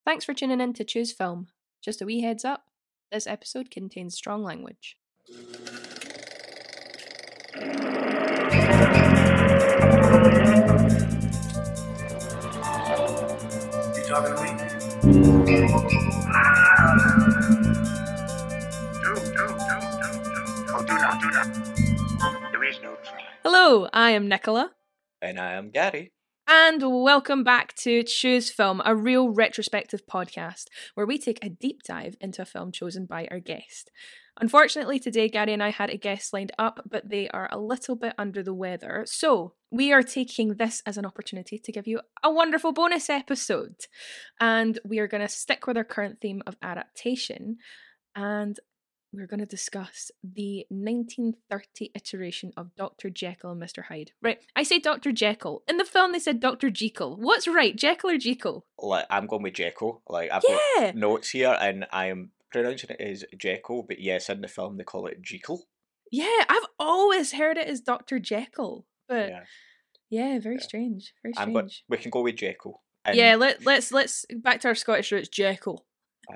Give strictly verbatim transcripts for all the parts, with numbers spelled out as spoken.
Thanks for tuning in to Choose Film. Just a wee heads up, this episode contains strong language. You talking to me? Do, do, do, do, do. Oh, do not, do not. There is no try. Hello, I am Nicola. And I am Gary. And welcome back to Choose Film, a real retrospective podcast where we take a deep dive into a film chosen by our guest. Unfortunately, today Gary and I had a guest lined up, but they are a little bit under the weather. So we are taking this as an opportunity to give you a wonderful bonus episode. And we are going to stick with our current theme of adaptation. And we're going to discuss the nineteen thirty iteration of Doctor Jekyll and Mister Hyde. Right, I say Doctor Jekyll. In the film, they said Doctor Jekyll. What's right, Jekyll or Jekyll? Like, I'm going with Jekyll. Like, I've Yeah. got notes here, and I am pronouncing it as Jekyll, but yes, in the film they call it Jekyll. Yeah, I've always heard it as Doctor Jekyll, but yeah, Yeah, very Yeah. strange, very I'm go- strange. we can go with Jekyll. And Yeah, let let's let's back to our Scottish roots. Jekyll.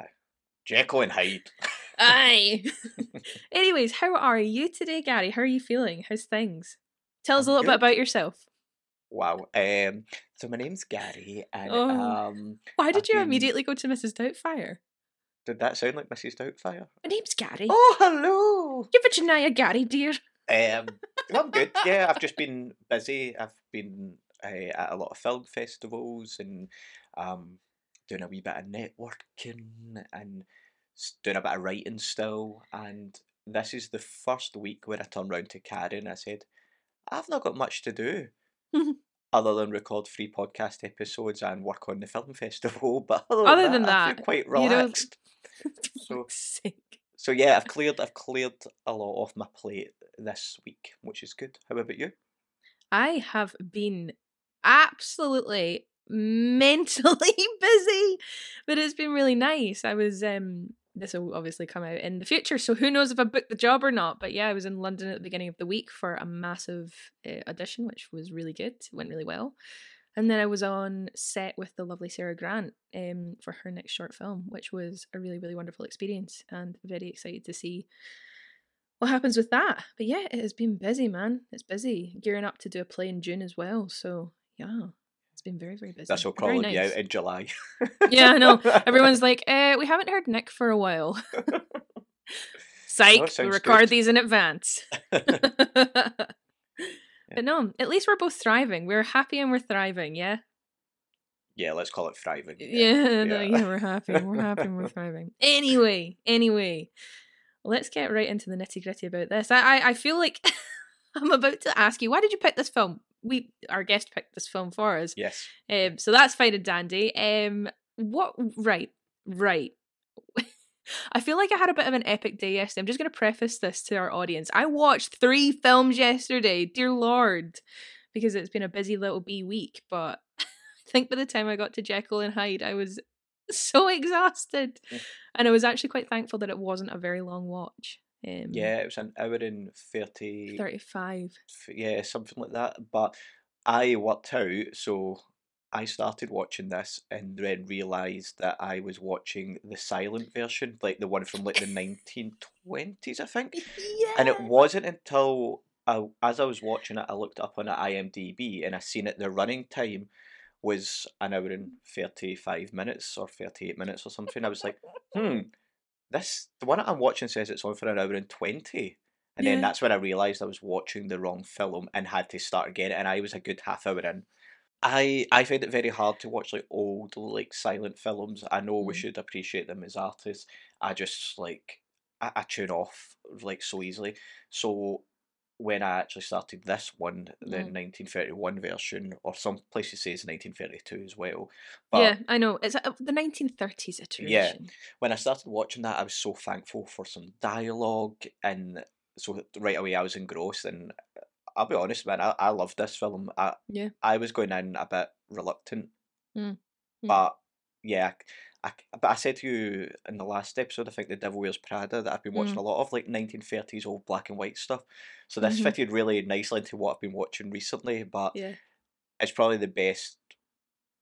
Jekyll and Hyde. Aye. Anyways, how are you today, Gary? How are you feeling? How's things? Tell us a I'm little bit good. about yourself. Wow. Um. So my name's Gary, and Oh. um, Why did I've you been- immediately go to Missus Doubtfire? did that sound like Missus Doubtfire? My name's Gary. Oh, hello. Give it Shania, Gary, dear. Um, no, I'm good. Yeah, I've just been busy. I've been uh, at a lot of film festivals and um, doing a wee bit of networking and s- doing a bit of writing still. And this is the first week where I turned round to Karen and I said, I've not got much to do other than record three podcast episodes and work on the film festival. But other, Other than, than that, I that, feel quite you don't- relaxed. For So- fuck's sake. So yeah, I've cleared I've cleared a lot off my plate this week, which is good. How about you? I have been absolutely mentally busy, but it's been really nice. I was um this will obviously come out in the future, so who knows if I booked the job or not. But yeah, I was in London at the beginning of the week for a massive uh, audition, which was really good. It went really well. And then I was on set with the lovely Sarah Grant um, for her next short film, which was a really, really wonderful experience, and very excited to see what happens with that. But yeah, it has been busy, man. It's busy. Gearing up to do a play in June as well. So yeah, it's been very, very busy. This will Very probably be nice. out in July. Yeah, I know. Everyone's like, eh, we haven't heard Nick for a while. Psych, we sounds record good. these in advance. But no, at least we're both thriving. We're happy and we're thriving, yeah? Yeah, let's call it thriving. Yeah, no, yeah. yeah, we're happy. We're happy and we're thriving. Anyway, anyway, let's get right into the nitty gritty about this. I, I, I feel like I'm about to ask you, why did you pick this film? We, our guest picked this film for us. Yes. Um, so that's fine and dandy. Um, what? Right, right. I feel like I had a bit of an epic day yesterday. I'm just going to preface this to our audience. I watched three films yesterday, dear Lord, because it's been a busy little bee week. But I think by the time I got to Jekyll and Hyde, I was so exhausted. Yeah. And I was actually quite thankful that it wasn't a very long watch. Um, Yeah, it was an hour and thirty. thirty-five. f- Yeah, something like that. But I worked out, so I started watching this and then realised that I was watching the silent version, like the one from like the nineteen twenties, I think. Yeah. And it wasn't until I, as I was watching it, I looked up on I M D B and I seen it. The running time was an hour and thirty-five minutes or thirty-eight minutes or something. I was like, hmm, this the one that I'm watching says it's on for an hour and twenty. And Yeah. then that's when I realised I was watching the wrong film and had to start again. And I was a good half hour in. I I find it very hard to watch like old like silent films. I know we Mm. should appreciate them as artists. I just like I, I tune off like so easily. So when I actually started this one, the Mm. nineteen thirty-one version, or some places say it's nineteen thirty-two as well. But Yeah, I know. It's uh, the nineteen thirties iteration. when I started watching that, I was so thankful for some dialogue, and so right away I was engrossed. And I'll be honest, man, I, I loved this film. I Yeah. I was going in a bit reluctant, Mm. Mm. but yeah, I, but I said to you in the last episode, I think The Devil Wears Prada, that I've been watching Mm. a lot of like nineteen thirties old black and white stuff. So this Mhm. fitted really nicely into what I've been watching recently. But Yeah. it's probably the best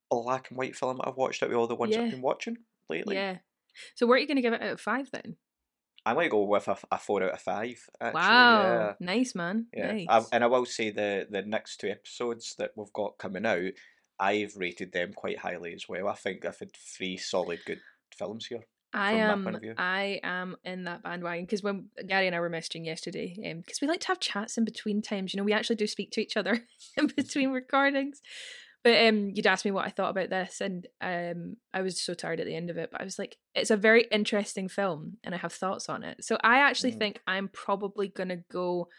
black and white film I've watched out of all the ones I've Yeah. been watching lately. Yeah. So what are you going to give it out of five then? I'm going to go with a, a four out of five, actually. Wow. Yeah. Nice, man. Yeah. Nice. I, and I will say the, the next two episodes that we've got coming out, I've rated them quite highly as well. I think I've had three solid good films here. I from my am point of view. I am in that bandwagon because when Gary and I were messaging yesterday, because we like to have chats in between times, you know, we actually do speak to each other in between recordings. But um, you'd asked me what I thought about this, and um, I was so tired at the end of it. But I was like, it's a very interesting film, and I have thoughts on it. So I actually Mm. think I'm probably gonna go.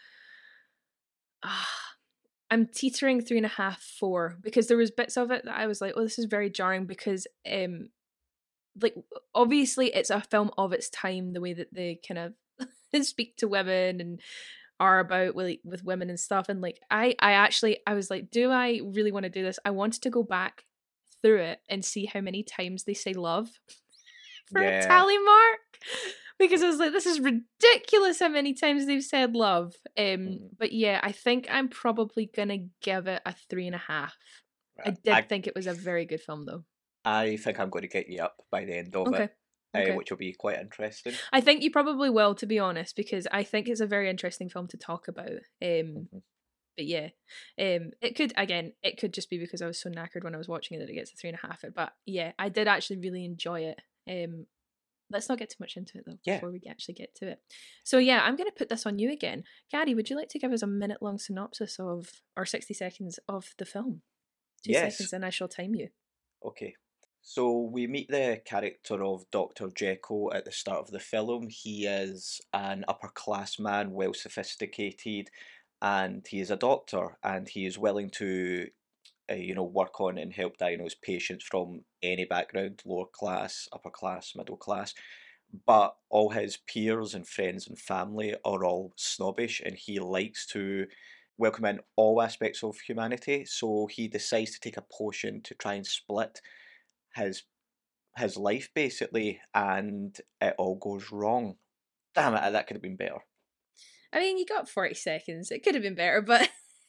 Ah, I'm teetering three and a half, four, because there was bits of it that I was like, oh, this is very jarring because um, like obviously it's a film of its time, the way that they kind of speak to women and are about with, with women and stuff, and like I I actually I was like, do I really want to do this? I wanted to go back through it and see how many times they say love for Yeah. a tally mark, because I was like, this is ridiculous how many times they've said love. Um, Mm. but yeah, I think I'm probably gonna give it a three and a half. I Right. did I, think it was a very good film though. I think I'm going to get you up by the end of Okay. it, uh, Okay. which will be quite interesting. I think you probably will, to be honest, because I think it's a very interesting film to talk about. Um, Mhm. but yeah, um, it could again, it could just be because I was so knackered when I was watching it that it gets a three and a half. But yeah, I did actually really enjoy it. Um, let's not get too much into it though Yeah. before we actually get to it. So yeah, I'm going to put this on you again, Gary. Would you like to give us a minute long synopsis of or sixty seconds of the film? Two Yes. seconds, and I shall time you. Okay. So we meet the character of Doctor Jekyll at the start of the film. He is an upper class man, well sophisticated, and he is a doctor, and he is willing to, uh, you know, work on and help diagnose patients from any background, lower class, upper class, middle class. But all his peers and friends and family are all snobbish, and he likes to welcome in all aspects of humanity. So he decides to take a potion to try and split his his life basically, and it all goes wrong. Damn it, that could have been better. I mean, you got forty seconds. It could have been better, but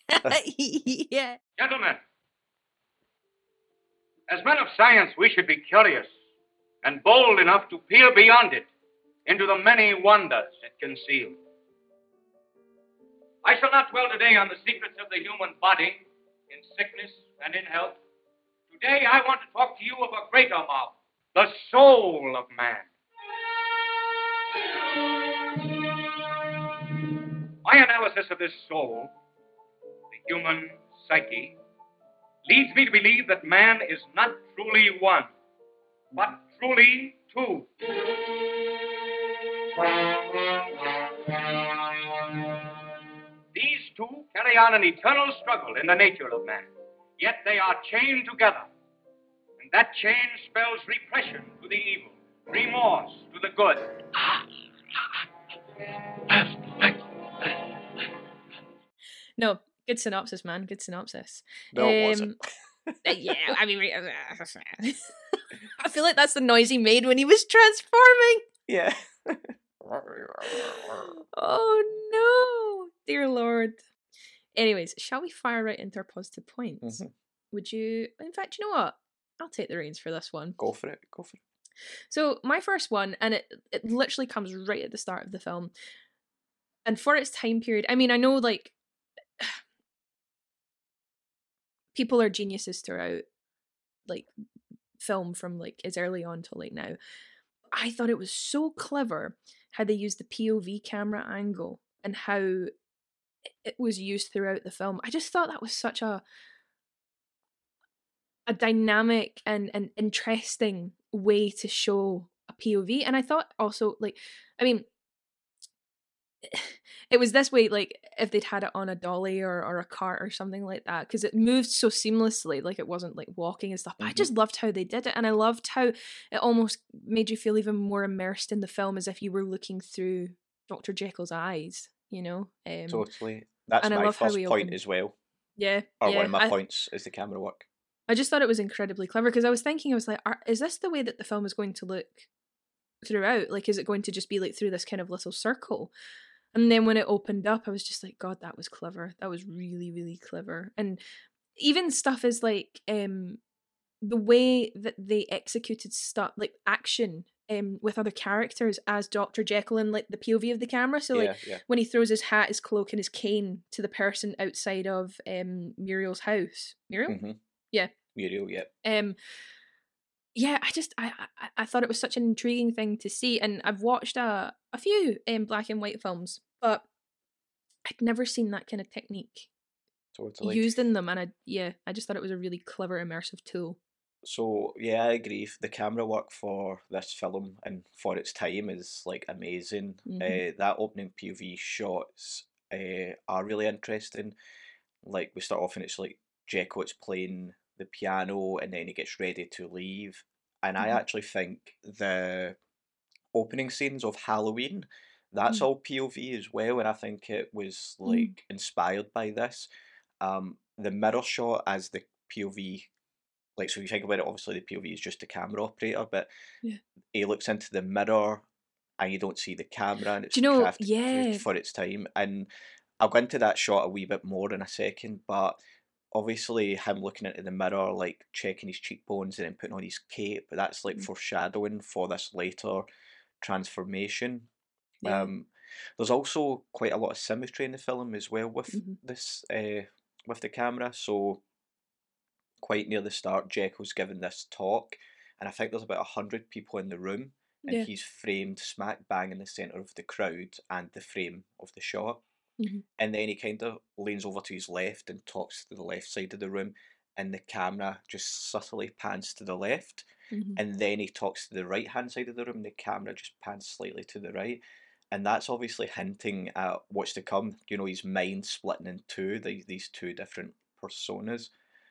yeah. Gentlemen, as men of science, we should be curious and bold enough to peer beyond it into the many wonders it conceals. I shall not dwell today on the secrets of the human body in sickness and in health. Today, I want to talk to you of a greater marvel, the soul of man. My analysis of this soul, the human psyche, leads me to believe that man is not truly one, but truly two. These two carry on an eternal struggle in the nature of man, yet they are chained together. And that chain spells repression to the evil, remorse to the good. No, good synopsis, man. Good synopsis. No, it wasn't. Uh, yeah, I mean, I feel like that's the noise he made when he was transforming. Yeah. Oh no, dear Lord. Anyways, shall we fire right into our positive points? Mhm. Would you? In fact, you know what? I'll take the reins for this one. Go for it. Go for it. So my first one, and it it literally comes right at the start of the film, and for its time period. I mean, I know like people are geniuses throughout, like film from like as early on till like now. I thought it was so clever how they used the P O V camera angle and how it was used throughout the film. I just thought that was such a a dynamic and an interesting way to show a P O V. And I thought also like, I mean, it was this way, like if they'd had it on a dolly or, or a cart or something like that, because it moved so seamlessly, like it wasn't like walking and stuff. But I Mhm. just loved how they did it, and I loved how it almost made you feel even more immersed in the film, as if you were looking through Doctor Jekyll's eyes. You know, um, Totally. That's and I my love how first we point opened- as well. yeah, Or yeah. one of my I, points is the camera work. I just thought it was incredibly clever because I was thinking, I was like, are, is this the way that the film is going to look throughout? Like, is it going to just be like through this kind of little circle? And then when it opened up, I was just like, God, that was clever. That was really, really clever. And even stuff is like, um, the way that they executed stuff, like action, um, with other characters as Doctor Jekyll and like the P O V of the camera. So like Yeah, yeah. when he throws his hat, his cloak, and his cane to the person outside of um Muriel's house. Muriel? Mm-hmm. Yeah. Muriel, yeah. Um yeah, I just I, I I thought it was such an intriguing thing to see, and I've watched a a few um black and white films, but I'd never seen that kind of technique Totally. used in them, and I yeah, I just thought it was a really clever immersive tool. So yeah, I agree. The camera work for this film and for its time is like amazing. Mhm. Uh, that opening P O V shots uh, are really interesting. Like we start off and it's like Jekyll's playing the piano and then he gets ready to leave. And I Mhm. actually think the opening scenes of Halloween, that's Mm. all P O V as well, and I think it was Mm. like inspired by this. Um, the mirror shot as the P O V, like so if you think about it, obviously the P O V is just the camera operator, but Yeah. he looks into the mirror and you don't see the camera, and it's Do you know? crafted Yeah. for its time. And I'll go into that shot a wee bit more in a second, but obviously him looking into the mirror, like checking his cheekbones and then putting on his cape, that's like Mm. foreshadowing for this later transformation. Yeah. Um, there's also quite a lot of symmetry in the film as well with Mhm. this uh, with the camera. So quite near the start, Jekyll's giving this talk, and I think there's about a hundred people in the room, and Yeah. he's framed smack bang in the centre of the crowd and the frame of the shot. Mhm. And then he kind of leans over to his left and talks to the left side of the room, and the camera just subtly pans to the left. Mhm. And then he talks to the right hand side of the room, and the camera just pans slightly to the right. And that's obviously hinting at what's to come. You know, his mind splitting in two, these, these two different personas.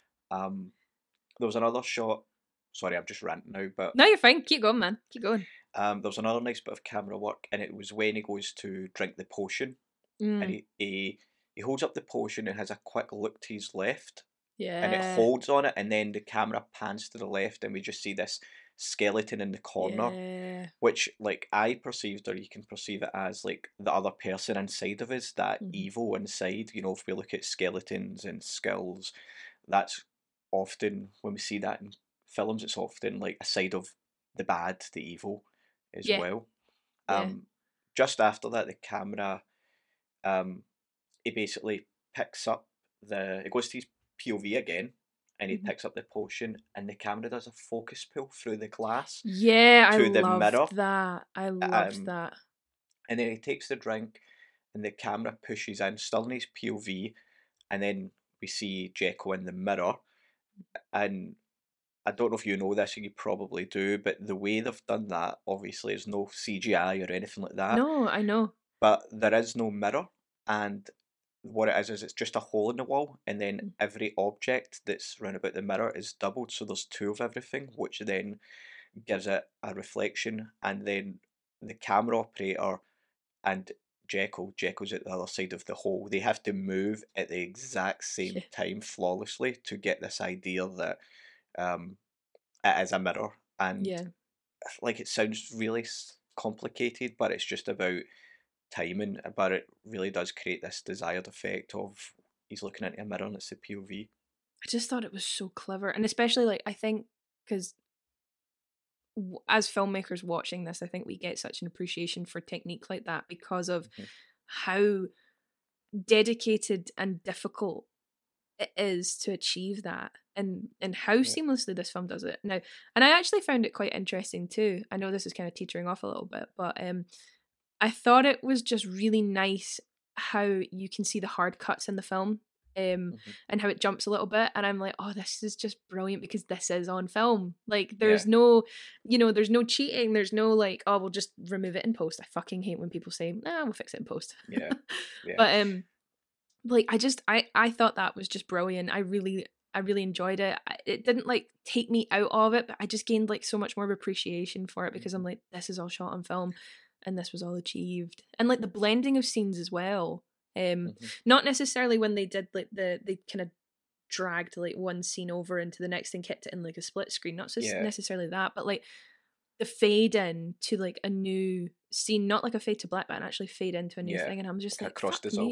Um, there was another shot. Sorry, I'm just ranting now, but No, you're fine. Keep going, man. Keep going. um, there was another nice bit of camera work, and it was when he goes to drink the potion, Mm. and he, he he holds up the potion and has a quick look to his left, Yeah. and it holds on it, and then the camera pans to the left, and we just see this skeleton in the corner, Yeah. which like I perceived, or you can perceive it as like the other person inside of us, that Mhm. evil inside. You know, if we look at skeletons and skulls, that's often when we see that in films, it's often like a side of the bad, the evil, as Yeah. well. Yeah. Um, just after that, the camera, um, he basically picks up the. It goes to his P O V again, and he Mhm. picks up the potion, and the camera does a focus pull through the glass, Yeah, I to the loved mirror. that. I loved Um, that. and then he takes the drink, and the camera pushes in, still in his P O V, and then we see Jekyll in the mirror. And I don't know if you know this, and you probably do, but the way they've done that, obviously, is no C G I or anything like that. No, I know. But there is no mirror, and what it is is it's just a hole in the wall, and then Mm. every object that's round about the mirror is doubled, so there's two of everything, which then gives it a reflection, and then the camera operator and Jekyll, Jekyll's at the other side of the hole, they have to move at the exact same Yeah. time flawlessly to get this idea that um, it is a mirror. And Yeah. like it sounds really s- complicated, but it's just about timing, but it really does create this desired effect of he's looking into a mirror and it's the P O V. I just thought it was so clever, and especially like I think because as filmmakers watching this, I think we get such an appreciation for technique like that because of Mhm. how dedicated and difficult it is to achieve that, and and how Yeah. seamlessly this film does it now. And I actually found it quite interesting too. I know this is kind of teetering off a little bit, but um I thought it was just really nice how you can see the hard cuts in the film, um Mhm. and how it jumps a little bit, and I'm like, oh, this is just brilliant because this is on film. Like Yeah. there's no, you know, there's no cheating, there's no like, oh, we'll just remove it in post. I fucking hate when people say, ah, we'll fix it in post. Yeah. Yeah. But um like I just I I thought that was just brilliant. I really I really enjoyed it. I- It didn't like take me out of it, but I just gained like so much more appreciation for it because I'm like, this is all shot on film and this was all achieved. And like the blending of scenes as well. Um Mhm. not necessarily when they did like the they kind of dragged like one scene over into the next and kept it in like a split screen. Not so Yeah. necessarily that, but like the fade in to like a new scene, not like a fade to black, but an actually fade into a new Yeah, thing. And I'm just like a like, cross fuck dissolve. me.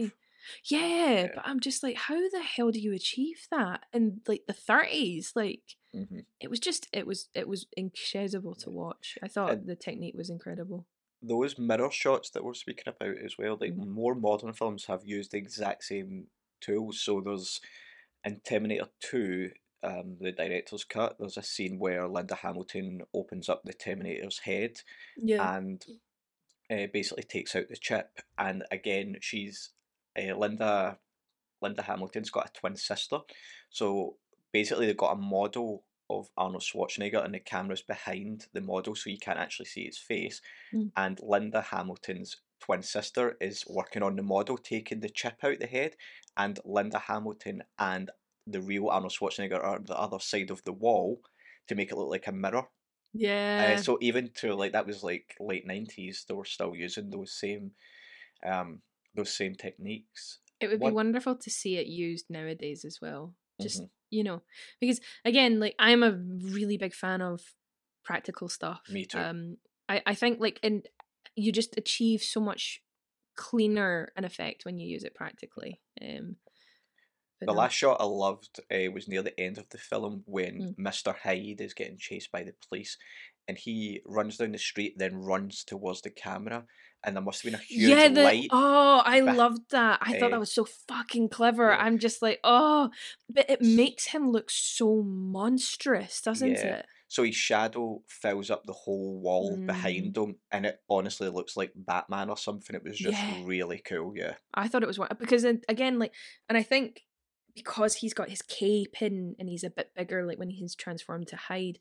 Yeah, Yeah. but I'm just like, how the hell do you achieve that in like the thirties? Like, hmm it was just, it was, it was incredible to watch. I thought And the technique was incredible. those mirror shots that we're speaking about as well, like Mm. more modern films have used the exact same tools. So there's in Terminator two, um, the director's cut, there's a scene where Linda Hamilton opens up the Terminator's head Yeah. and uh, basically takes out the chip. And again, she's uh, Linda Linda Hamilton's got a twin sister. So basically, they've got a model of Arnold Schwarzenegger, and the camera's behind the model, so you can't actually see his face. Mm. And Linda Hamilton's twin sister is working on the model, taking the chip out the head, and Linda Hamilton and the real Arnold Schwarzenegger are on the other side of the wall to make it look like a mirror. Uh, Yeah. so even to like that was like late nineties, they were still using those same um those same techniques. It would be One, wonderful to see it used nowadays as well. Just, mhm, you know, because again, like I'm a really big fan of practical stuff. me too. Um, I, I think like, and you just achieve so much cleaner an effect when you use it practically. Um, but The no. last shot I loved uh, was near the end of the film when Mm. Mister Hyde is getting chased by the police and he runs down the street, then runs towards the camera, and there must have been a huge Yeah, the light. oh, I Beh- loved that. I thought that uh, was so fucking clever. yeah, I'm just like, oh, but it makes him look so monstrous, doesn't yeah. it? So his shadow fills up the whole wall Mm, behind him, and it honestly looks like Batman or something. It was just yeah. really cool, yeah. I thought it was one because then, again, like, and I think because he's got his cape in and he's a bit bigger, like when he's transformed to Hyde,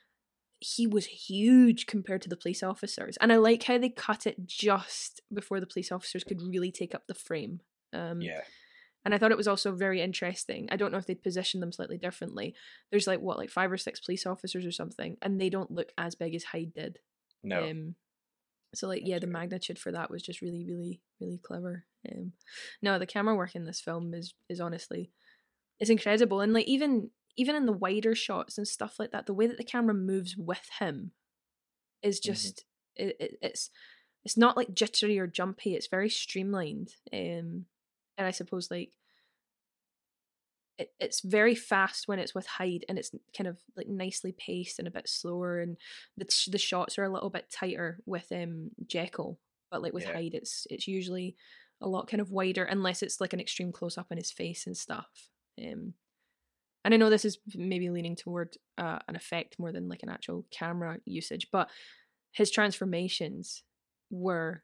he was huge compared to the police officers. And I like how they cut it just before the police officers could really take up the frame. Um, Yeah, and I thought it was also very interesting. I don't know if they'd position them slightly differently. There's like what, like five or six police officers or something, and they don't look as big as Hyde did. no. Um, so like yeah, That's the good. magnitude for that was just really, really, really clever. Um, no, the camera work in this film is is honestly it's incredible, and like even even in the wider shots and stuff like that, the way that the camera moves with him is hmm just it, it, it's it's not like jittery or jumpy. It's very streamlined, um, and I suppose like it, it's very fast when it's with Hyde, and it's kind of like nicely paced and a bit slower, and the the shots are a little bit tighter with um Jekyll, but like with Yeah. Hyde, it's it's usually a lot kind of wider, unless it's like an extreme close up in his face and stuff. Um, and I know this is maybe leaning toward uh, an effect more than like an actual camera usage, but his transformations were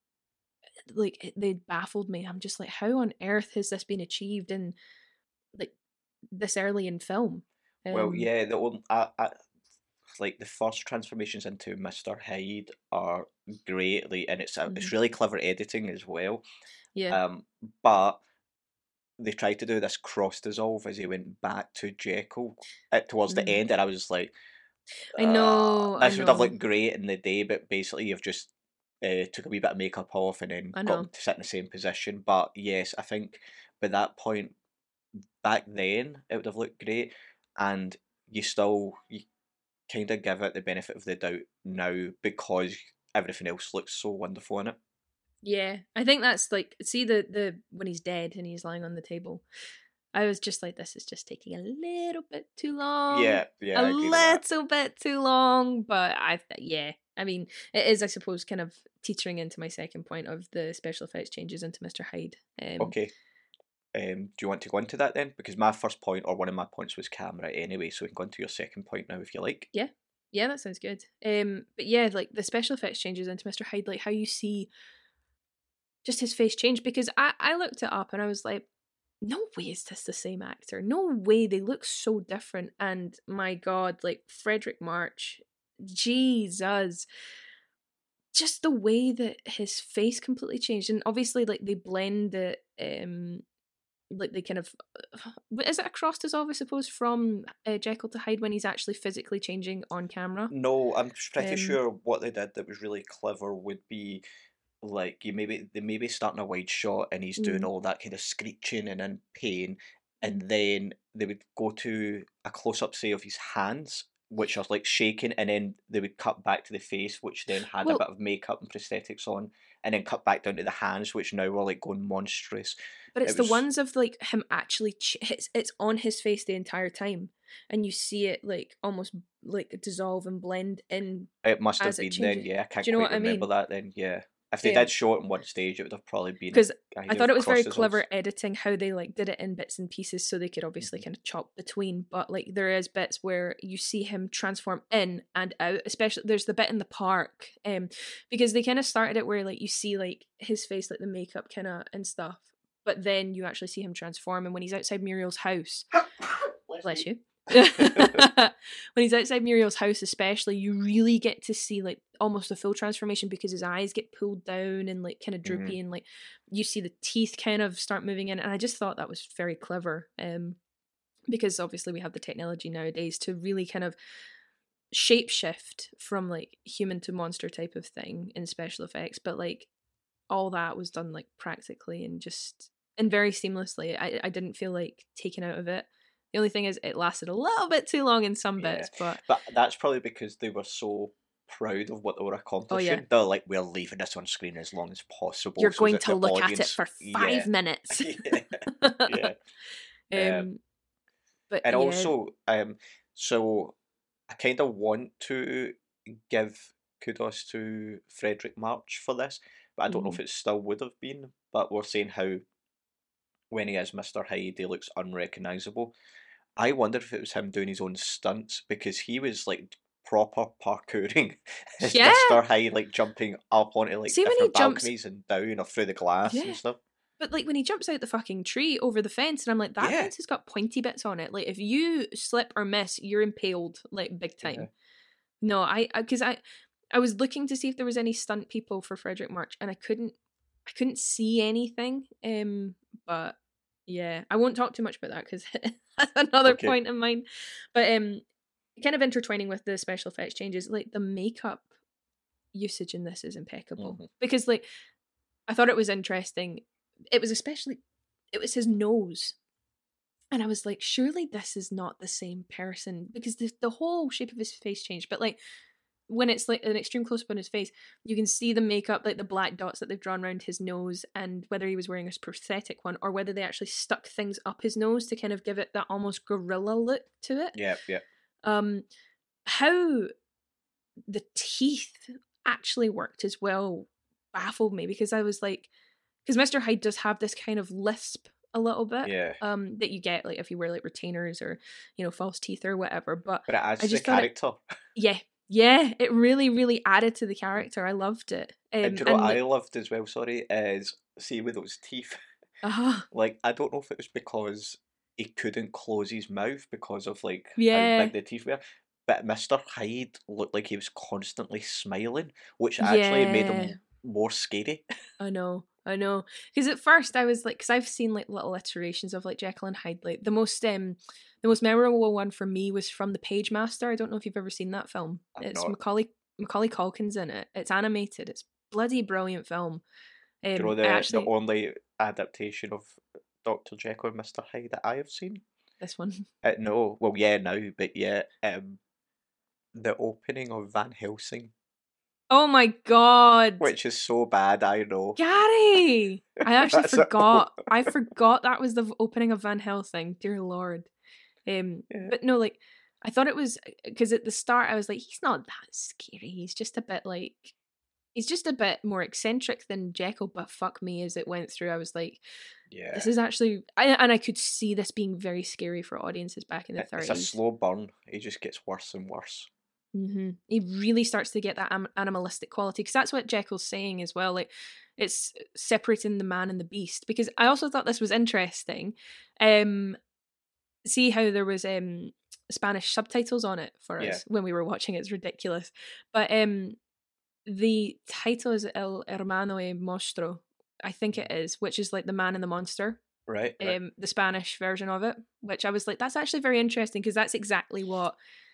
like they baffled me. I'm just like, how on earth has this been achieved in like this early in film? Well, Um, yeah, the one I, I, like the first transformations into Mister Hyde are great, like, and it's a, it's mhm. really clever editing as well. Yeah. Um, but they tried to do this cross dissolve as he went back to Jekyll at, towards the Mm. end, and I was like, I uh, know, I this would have know, looked great in the day, but basically you've just uh, took a wee bit of makeup off and then I got know. them to sit in the same position. But yes, I think by that point, back then, it would have looked great, and you still you kind of give it the benefit of the doubt now because everything else looks so wonderful in it. Yeah, I think that's like see the the when he's dead and he's lying on the table. I was just like, this is just taking a little bit too long. Yeah, yeah, a I agree with that. little bit too long, but I th- yeah, I mean, it is, I suppose, kind of teetering into my second point of the special effects changes into Mister Hyde. Um, Okay, um, do you want to go into that then? Because my first point, or one of my points, was camera anyway, so we can go into your second point now if you like. yeah, yeah, that sounds good. Um, but yeah, like the special effects changes into Mister Hyde, like how you see just his face change, because I I looked it up and I was like, no way is this the same actor. No way, they look so different. And my God, like Frederick March, Jesus, just the way that his face completely changed, and obviously like they blend it, um, like they kind of is it a cross dissolve, I suppose, from uh, Jekyll to Hyde when he's actually physically changing on camera. No, I'm pretty Um, sure what they did that was really clever would be like you maybe they maybe starting a wide shot and he's doing mm, all that kind of screeching and in pain, and then they would go to a close up say of his hands, which are like shaking, and then they would cut back to the face, which then had Well- a bit of makeup and prosthetics on, and then cut back down to the hands, which now were like going monstrous. But it's It the was- ones of like him actually ch- it's it's on his face the entire time, and you see it like almost like dissolve and blend in. It must have as it been then, changes. yeah. I can't Do you know quite what I remember mean? that then, yeah. If they Yeah. did show it on one stage, it would have probably been. 'Cause either I thought it was very crosses clever off. editing how they like did it in bits and pieces, so they could obviously Mhm. kind of chop between. But like there is bits where you see him transform in and out. Especially there's the bit in the park, um, because they kind of started it where like you see like his face, like the makeup kind of and stuff, but then you actually see him transform. And when he's outside Muriel's house, bless you. when he's outside Muriel's house, especially, you really get to see like almost a full transformation because his eyes get pulled down and like kind of droopy, and like you see the teeth kind of start moving in. And I just thought that was very clever, um, because obviously we have the technology nowadays to really kind of shapeshift from like human to monster type of thing in special effects, but like all that was done like practically and just and very seamlessly. I I didn't feel like taken out of it. The only thing is it lasted a little bit too long in some Yeah. bits, but But that's probably because they were so proud of what they were accomplishing. They're like, we're leaving this on screen as long as possible. you're so going that to the look at it audience- for five yeah, minutes. yeah, yeah. um, but And yeah, also, um, so I kind of want to give kudos to Frederick March for this, but I don't know if it still would have been. But we're saying how when he is Mister Hyde, he looks unrecognisable. I wonder if it was him doing his own stunts, because he was like proper parkouring as Yeah. Mister Hyde, like jumping up onto like See, when he different jumps- balconies and down or through the glass Yeah. and stuff. But like when he jumps out the fucking tree over the fence, and I'm like, that Yeah. fence has got pointy bits on it. Like if you slip or miss, you're impaled like big time. Yeah. No, I because I, I was looking to see if there was any stunt people for Frederick March, and I couldn't, I couldn't see anything. Um, but yeah, I won't talk too much about that because that's another Okay. point of mine. But um, kind of intertwining with the special effects changes, like the makeup usage in this is impeccable Mhm. because like I thought it was interesting. It was especially, it was his nose. And I was like, surely this is not the same person because the, the whole shape of his face changed. But like when it's like an extreme close up on his face, you can see the makeup, like the black dots that they've drawn around his nose, and whether he was wearing a prosthetic one or whether they actually stuck things up his nose to kind of give it that almost gorilla look to it. Yeah, yeah. Um, how the teeth actually worked as well baffled me because I was like, because Mister Hyde does have this kind of lisp a little bit, Yeah. um, that you get like if you wear like retainers or you know false teeth or whatever. But But it adds I to the just thought it- character. yeah, yeah, it really, really added to the character. I loved it. Um, and do you know what and, I loved as well, sorry, is see with those teeth. uh, Like, I don't know if it was because he couldn't close his mouth because of like Yeah. how big the teeth were. But Mister Hyde looked like he was constantly smiling, which actually made Yeah. him more scary. I know, I know. Because at first I was like, because I've seen like little iterations of like Jekyll and Hyde. Like the most, um, the most memorable one for me was from The Page Master. I don't know if you've ever seen that film. I've it's not. Macaulay Macaulay Culkin's in it. It's animated. It's bloody brilliant film. Um, Do you know I the, actually the only adaptation of Doctor Jekyll and Mister Hyde that I have seen? this one. Uh, no, well, yeah, now, but yeah, um, the opening of Van Helsing, Oh my god, which is so bad, I know. Gary! I actually That's a- forgot. I forgot that was the v- opening of Van Helsing. Dear Lord. Um, Yeah. but no, like I thought it was because at the start I was like, he's not that scary. He's just a bit like he's just a bit more eccentric than Jekyll. But fuck me, as it went through, I was like, Yeah. this is actually, I, and I could see this being very scary for audiences back in the It- thirties. It's a slow burn. It just gets worse and worse. Mm-hmm. He really starts to get that am- animalistic quality because that's what Jekyll's saying as well. Like it's separating the man and the beast. Because I also thought this was interesting. Um, see how there was um Spanish subtitles on it for Yeah. us when we were watching. It's ridiculous. But um, the title is El Hermano y Monstruo. I think it is, which is like the man and the monster. Right? right. Um, the Spanish version of it, which I was like, that's actually very interesting because that's exactly what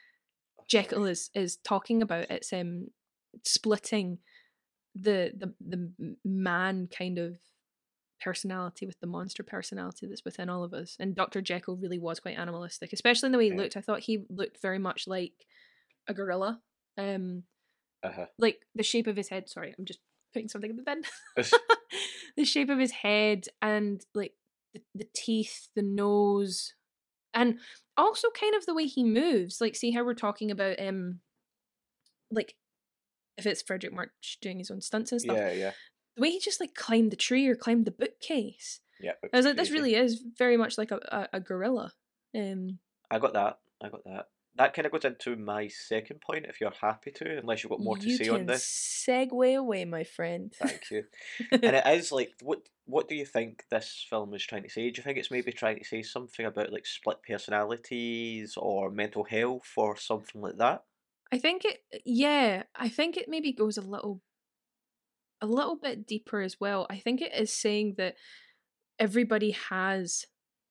Jekyll is is talking about. It's um splitting the the the m- man kind of personality with the monster personality that's within all of us. And Doctor Jekyll really was quite animalistic, especially in the way he Yeah. looked. I thought he looked very much like a gorilla. Um, Uh-huh. like the shape of his head. Sorry, I'm just putting something in the bin. The shape of his head and like the, the teeth, the nose, and also kind of the way he moves. Like, see how we're talking about um, like if it's Frederick March doing his own stunts and stuff. Yeah, yeah. The way he just like climbed the tree or climbed the bookcase. Yeah, I was like, crazy. this really is very much like a, a, a gorilla. Um, I got that. I got that. That kind of goes into my second point, if you're happy to, unless you've got more to you say on can this. segue away, my friend. Thank you. And it is like, what what do you think this film is trying to say? Do you think it's maybe trying to say something about like split personalities or mental health or something like that? I think it, yeah, I think it maybe goes a little, a little bit deeper as well. I think it is saying that everybody has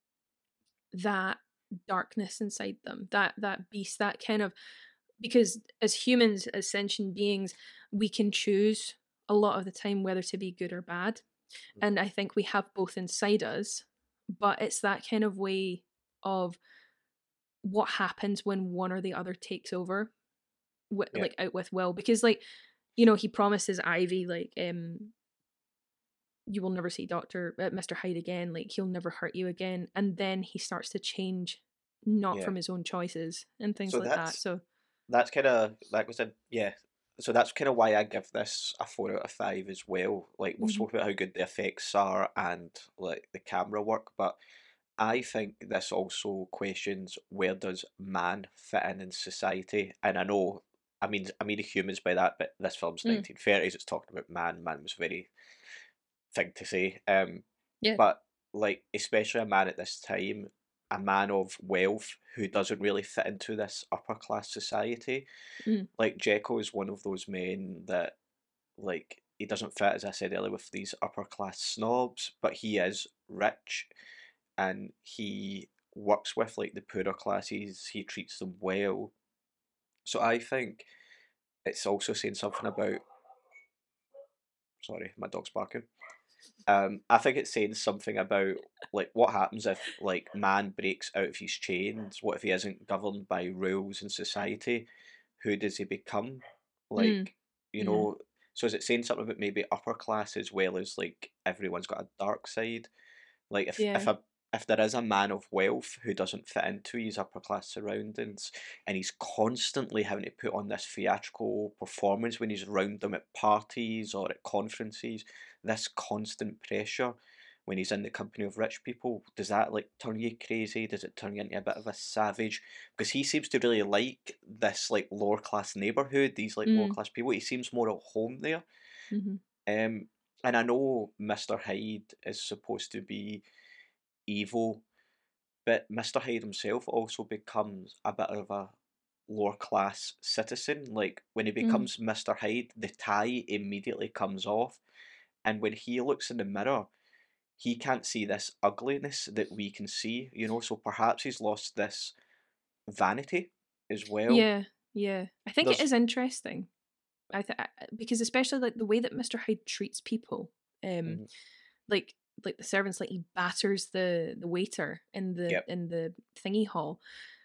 that darkness inside them, that that beast, that kind of, because as humans, as sentient beings, we can choose a lot of the time whether to be good or bad. And I think we have both inside us, but it's that kind of way of what happens when one or the other takes over, wi- Yeah. like out with Will. Because, like, you know, he promises Ivy, like, um, you will never see Doctor uh, Mister Hyde again. Like, he'll never hurt you again. And then he starts to change, not Yeah. from his own choices and things So like that. that's So that's kind of that was a yeah. So that's kind of why I give this a four out of five as well. Like we've mhm. spoken about how good the effects are and like the camera work, but I think this also questions where does man fit in in society? And I know, I mean, I mean humans by that, but this film's Mm, nineteen thirties. It's talking about man. Man was a very thing to say. Um, yeah. but like especially a man at this time, a man of wealth who doesn't really fit into this upper class society. Mm, Like Jekyll is one of those men that like he doesn't fit, as I said earlier, with these upper class snobs, but he is rich and he works with like the poorer classes, he treats them well. So I think it's also saying something about, sorry, my dog's barking. Um, I think it's saying something about like what happens if like man breaks out of his chains. What if he isn't governed by rules in society? Who does he become? mm, Like, you yeah. know, so is it saying something about maybe upper class as well as like everyone's got a dark side? Like if Yeah. if a if there is a man of wealth who doesn't fit into his upper class surroundings and he's constantly having to put on this theatrical performance when he's around them at parties or at conferences, this constant pressure when he's in the company of rich people, does that like turn you crazy? Does it turn you into a bit of a savage? Because he seems to really like this like lower class neighborhood, these like lower Mm, class people. He seems more at home there. mhm. Um, and I know Mister Hyde is supposed to be evil, but Mister Hyde himself also becomes a bit of a lower class citizen. Like when he Mm, becomes Mister Hyde, the tie immediately comes off, and when he looks in the mirror, he can't see this ugliness that we can see, you know, so perhaps he's lost this vanity as well. yeah. Yeah. I think it There's is interesting. I th- I- because especially like the way that Mister Hyde treats people, um, Mhm. like like the servants, like he batters the the waiter in the Yep. in the thingy hall,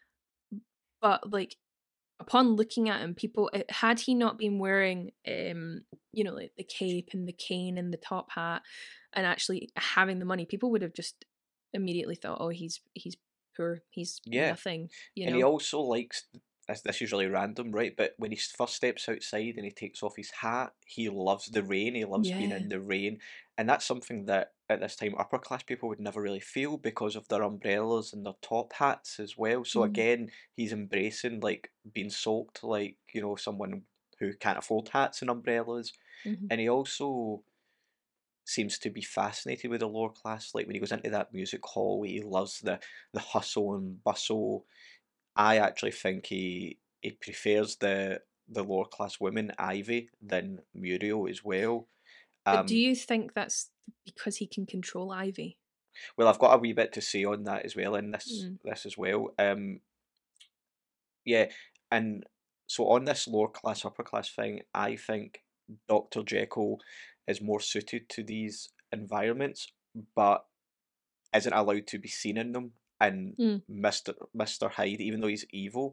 but like upon looking at him, people, it, had he not been wearing, um, you know, like the cape and the cane and the top hat, and actually having the money, people would have just immediately thought, oh, he's he's poor, he's Yeah. nothing, you And he know. also likes, this, this is really random, right? But when he first steps outside and he takes off his hat, he loves the rain. He loves being Yeah. in the rain. And that's something that at this time upper class people would never really feel because of their umbrellas and their top hats as well. So Mm-hmm. again, he's embracing like being soaked like, you know, someone who can't afford hats and umbrellas. Mm-hmm. And he also seems to be fascinated with the lower class. Like when he goes into that music hall, he loves the the hustle and bustle. I actually think he he prefers the the lower class woman Ivy than Muriel as well. But do Um, you think that's because he can control Ivy? well, I've got a wee bit to say on that as well in this Mm. this as well. Um, yeah, and so on this lower class upper class thing, I think Doctor Jekyll is more suited to these environments, but isn't allowed to be seen in them. And Mm. Mister Mister Hyde, even though he's evil,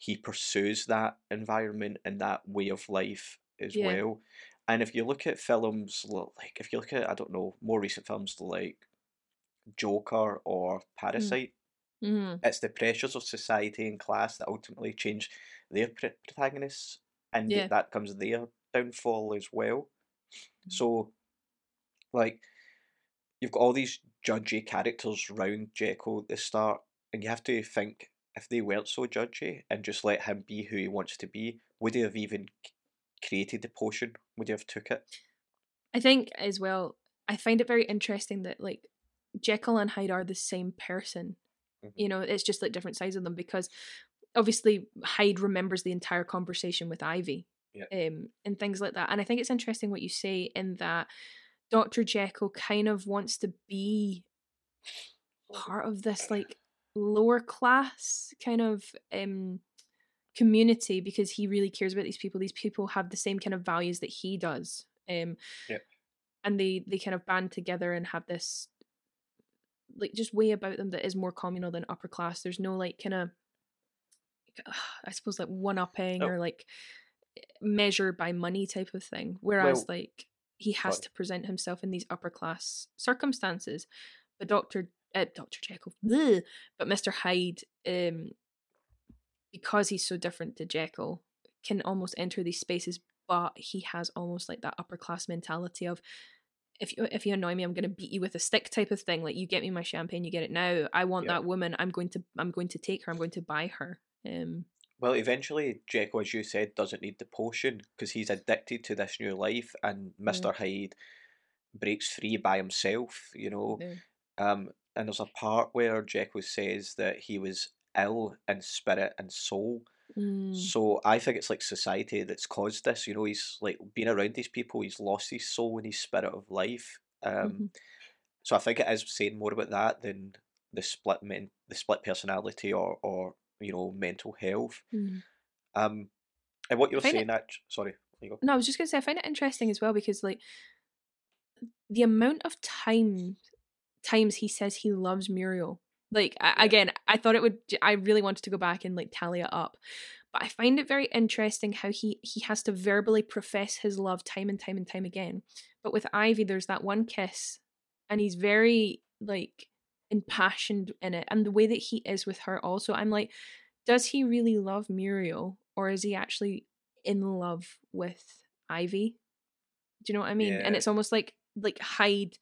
he pursues that environment and that way of life as Yeah. well. And if you look at films lo- like if you look at I don't know more recent films like Joker or Mm. Parasite, Mm. it's the pressures of society and class that ultimately change their pr- protagonists, and th- Yeah. that comes their downfall as well. So, like, you've got all these judgy characters round Jekyll at the start, and you have to think if they weren't so judgy and just let him be who he wants to be, would he have even c- created the potion? Would he have took it? I think as well, I find it very interesting that like Jekyll and Hyde are the same person. Mhm. You know, it's just like different sides of them because obviously Hyde remembers the entire conversation with Ivy. Yeah. Um, and things like that. And I think it's interesting what you say in that Doctor Jekyll kind of wants to be part of this like lower class kind of um community because he really cares about these people. These people have the same kind of values that he does. Um Yeah. and they they kind of band together and have this like just way about them that is more communal than upper class. There's no like kind of I suppose like one upping Oh, or like measured by money type of thing. Whereas well, like he has sorry. to present himself in these upper class circumstances. But Doctor uh, Doctor Jekyll, bleh, but Mister Hyde, um, because he's so different to Jekyll, can almost enter these spaces. But he has almost like that upper class mentality of if you if you annoy me, I'm going to beat you with a stick type of thing. Like you get me my champagne, you get it now. I want Yeah. that woman. I'm going to I'm going to take her. I'm going to buy her. Um, Well, eventually, Jekyll, as you said, doesn't need the potion because he's addicted to this new life, and yeah, Mister Hyde breaks free by himself, you know. yeah. Um, and there's a part where Jekyll says that he was ill in spirit and soul. Mm, So I think it's like society that's caused this. You know, he's like being around these people, he's lost his soul and his spirit of life. Um, hmm so I think it is saying more about that than the split men, the split personality or or you know mental health. mm. Um, and what you I were find it. saying, that sorry, there you go. No, I was just gonna say I find it interesting as well because like the amount of time times he says he loves Muriel. Like I, Yeah, again, I thought it would. I really wanted to go back and like tally it up, but I find it very interesting how he he has to verbally profess his love time and time and time again. But with Ivy, there's that one kiss, and he's very like impassioned in it, and the way that he is with her also. I'm like, does he really love Muriel, or is he actually in love with Ivy? Do you know what I mean? And yeah, it's almost like like Hyde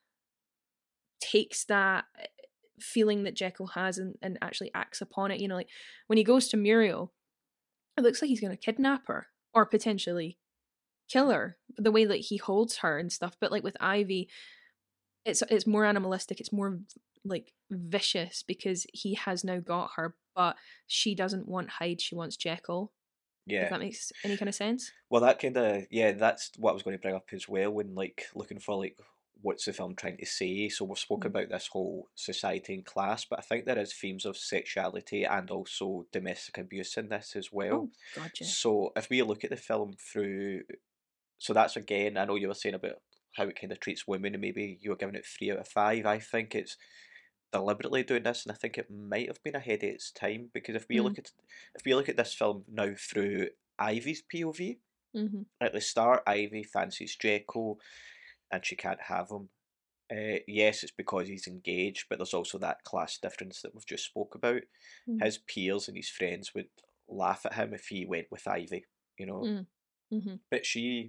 takes that eh, feeling that Jekyll has and, and actually acts upon it. You know, like when he goes to Muriel, it looks like he's going to kidnap her or potentially kill her. The way that he holds her and stuff, but like with Ivy, it's it's more animalistic. It's more like vicious because he has now got her, but she doesn't want Hyde. She wants Jekyll. If yeah. that makes any kind of sense. Well, that kind of yeah, that's what I was going to bring up as well. When like looking for like what's the film trying to say. So we've spoken Mm. about this whole society and class, but I think there is themes of sexuality and also domestic abuse in this as well. Oh, gotcha. So if we look at the film through, so that's again, I know you were saying about how it kind of treats women, and maybe you were giving it three out of five. I think it's deliberately doing this, and I think it might have been ahead of its time because if we Mm. look at if we look at this film now through Ivy's P O V, Mm-hmm. at the start, Ivy fancies Jekyll, and she can't have him. Uh, yes, it's because he's engaged, but there's also that class difference that we've just spoke about. Mm. His peers and his friends would laugh at him if he went with Ivy, you know. Mm. Mm-hmm. But she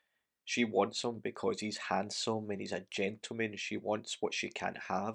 she wants him because he's handsome and he's a gentleman. She wants what she can't have,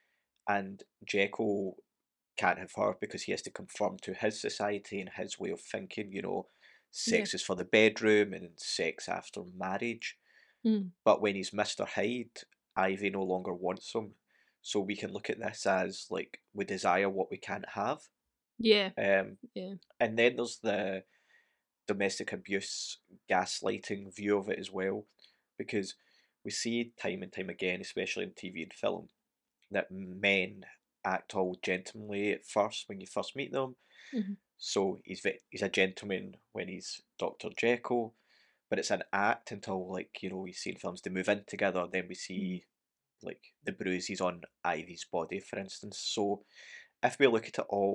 and Jekyll can't have her because he has to conform to his society and his way of thinking. You know, Yeah. sex is for the bedroom and sex after marriage. Mm. But when he's Mister Hyde, Ivy no longer wants him. So we can look at this as like we desire what we can't have. Yeah. Um, Yeah. and then there's the domestic abuse, gaslighting view of it as well, because we see time and time again, especially in T V and film, that men act all gentlemanly at first when you first meet them. Mm-hmm. So he's ve- he's a gentleman when he's Doctor Jekyll, but it's an act until like you know we see in films they move in together. Then we Mm-hmm. see like the bruises on Ivy's body, for instance. So if we look at it all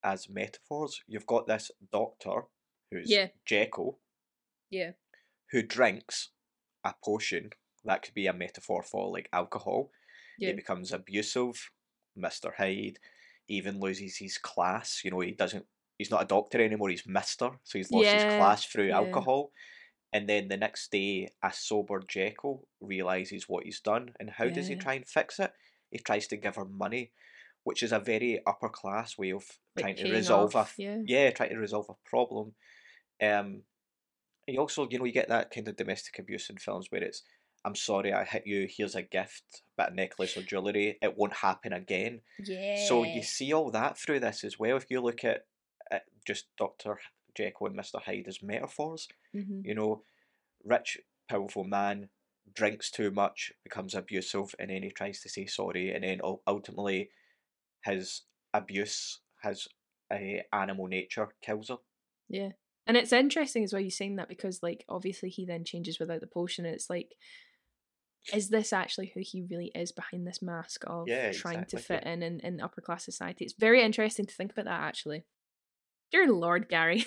as metaphors. You've got this doctor who's Yeah. Jekyll, Yeah. who drinks a potion that could be a metaphor for like alcohol. He Yeah. becomes abusive. Mister Hyde even loses his class. You know, he doesn't. He's not a doctor anymore. He's Mister. So he's lost his Yeah. class through Yeah. alcohol. And then the next day, a sober Jekyll realizes what he's done. And how does he Yeah. try and fix it? He tries to give her money, which is a very upper class way of Like trying to paying resolve off. a Yeah. yeah, trying to resolve a problem. Um, you also, you know, you get that kind of domestic abuse in films where it's, I'm sorry, I hit you. Here's a gift, a bit of necklace or jewellery. It won't happen again. So you Yeah. see all that through this as well. If you look at, at just Doctor Jekyll and Mister Hyde as metaphors, Mm-hmm. you know, rich, powerful man drinks too much, becomes abusive, and then he tries to say sorry, and then ul- ultimately his abuse, his uh, animal nature kills her. Yeah. And it's interesting as well you saying that because like obviously he then changes without the potion. It's like, is this actually who he really is behind this mask of Yeah, trying to exactly, fit yeah. in, in in upper class society? It's very interesting to think about that actually. Dear Lord, Gary.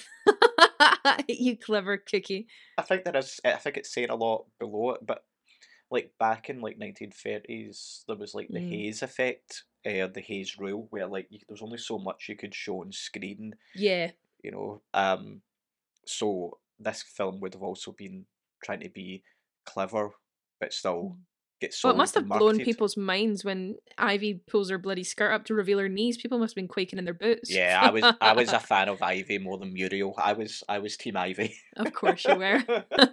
You clever cookie. I think there is. I think it's saying a lot below it, but like back in like nineteen thirties, there was like the Mm. Hays effect, uh, the Hays rule, where like you, there was only so much you could show on screen, Yeah. you know. Um, so this film would have also been trying to be clever, but still get Well, sold it must and have blown marketed. people's minds when Ivy pulls her bloody skirt up to reveal her knees. People must have been quaking in their boots. Yeah, I was I was a fan of Ivy more than Muriel. I was I was Team Ivy. Of course you were.